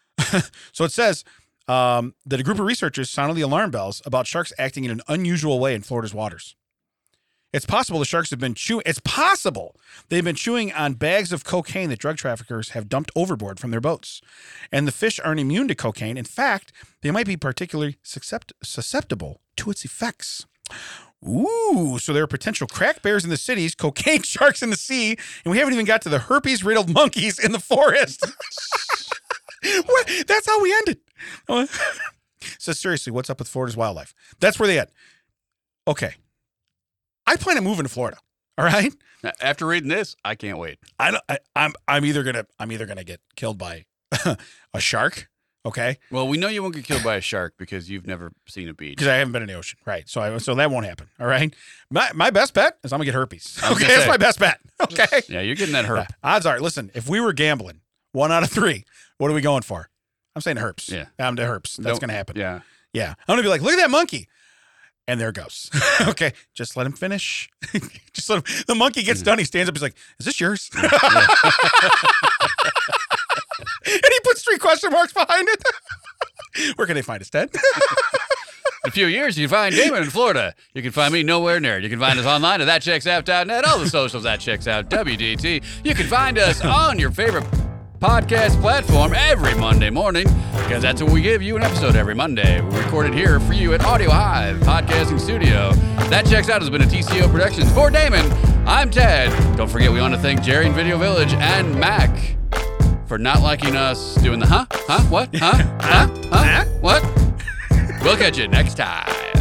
So it says that a group of researchers sounded the alarm bells about sharks acting in an unusual way in Florida's waters. It's possible the sharks have been chewing. It's possible they've been chewing on bags of cocaine that drug traffickers have dumped overboard from their boats. And the fish aren't immune to cocaine. In fact, they might be particularly susceptible to its effects. Ooh, so there are potential crack bears in the cities, cocaine sharks in the sea, and we haven't even got to the herpes-riddled monkeys in the forest. What? That's how we ended. So seriously, what's up with Florida's wildlife? That's where they at. Okay. I plan on moving to Florida. All right. After reading this, I can't wait. I'm either gonna get killed by a shark. Okay. Well, we know you won't get killed by a shark because you've never seen a beach. Because I haven't been in the ocean. Right. So that won't happen. All right. My best bet is I'm gonna get herpes. Okay. That's my best bet. Okay. Yeah, you're getting that herp. Odds are, listen, if we were gambling 1 out of 3, what are we going for? I'm saying herpes. Yeah. I'm to herpes. That's gonna happen. Yeah. Yeah. I'm gonna be like, look at that monkey. And there it goes. Okay, just let him finish. Just let him. The monkey gets done. He stands up. He's like, "Is this yours?" Yeah. And he puts 3 question marks behind it. Where can they find us, Ted? In a few years, you can find Damon in Florida. You can find me nowhere near it. You can find us online at thatchecksout.net, all the socials at Checksout WDT. You can find us on your favorite podcast platform every Monday morning, because that's what we give you, an episode every Monday. We record it here for you at Audio Hive Podcasting Studio. That Checks Out has been a TCO Productions. For Damon, I'm Ted. Don't forget we want to thank Jerry and Video Village and Mac for not liking us doing the what, what? We'll catch you next time.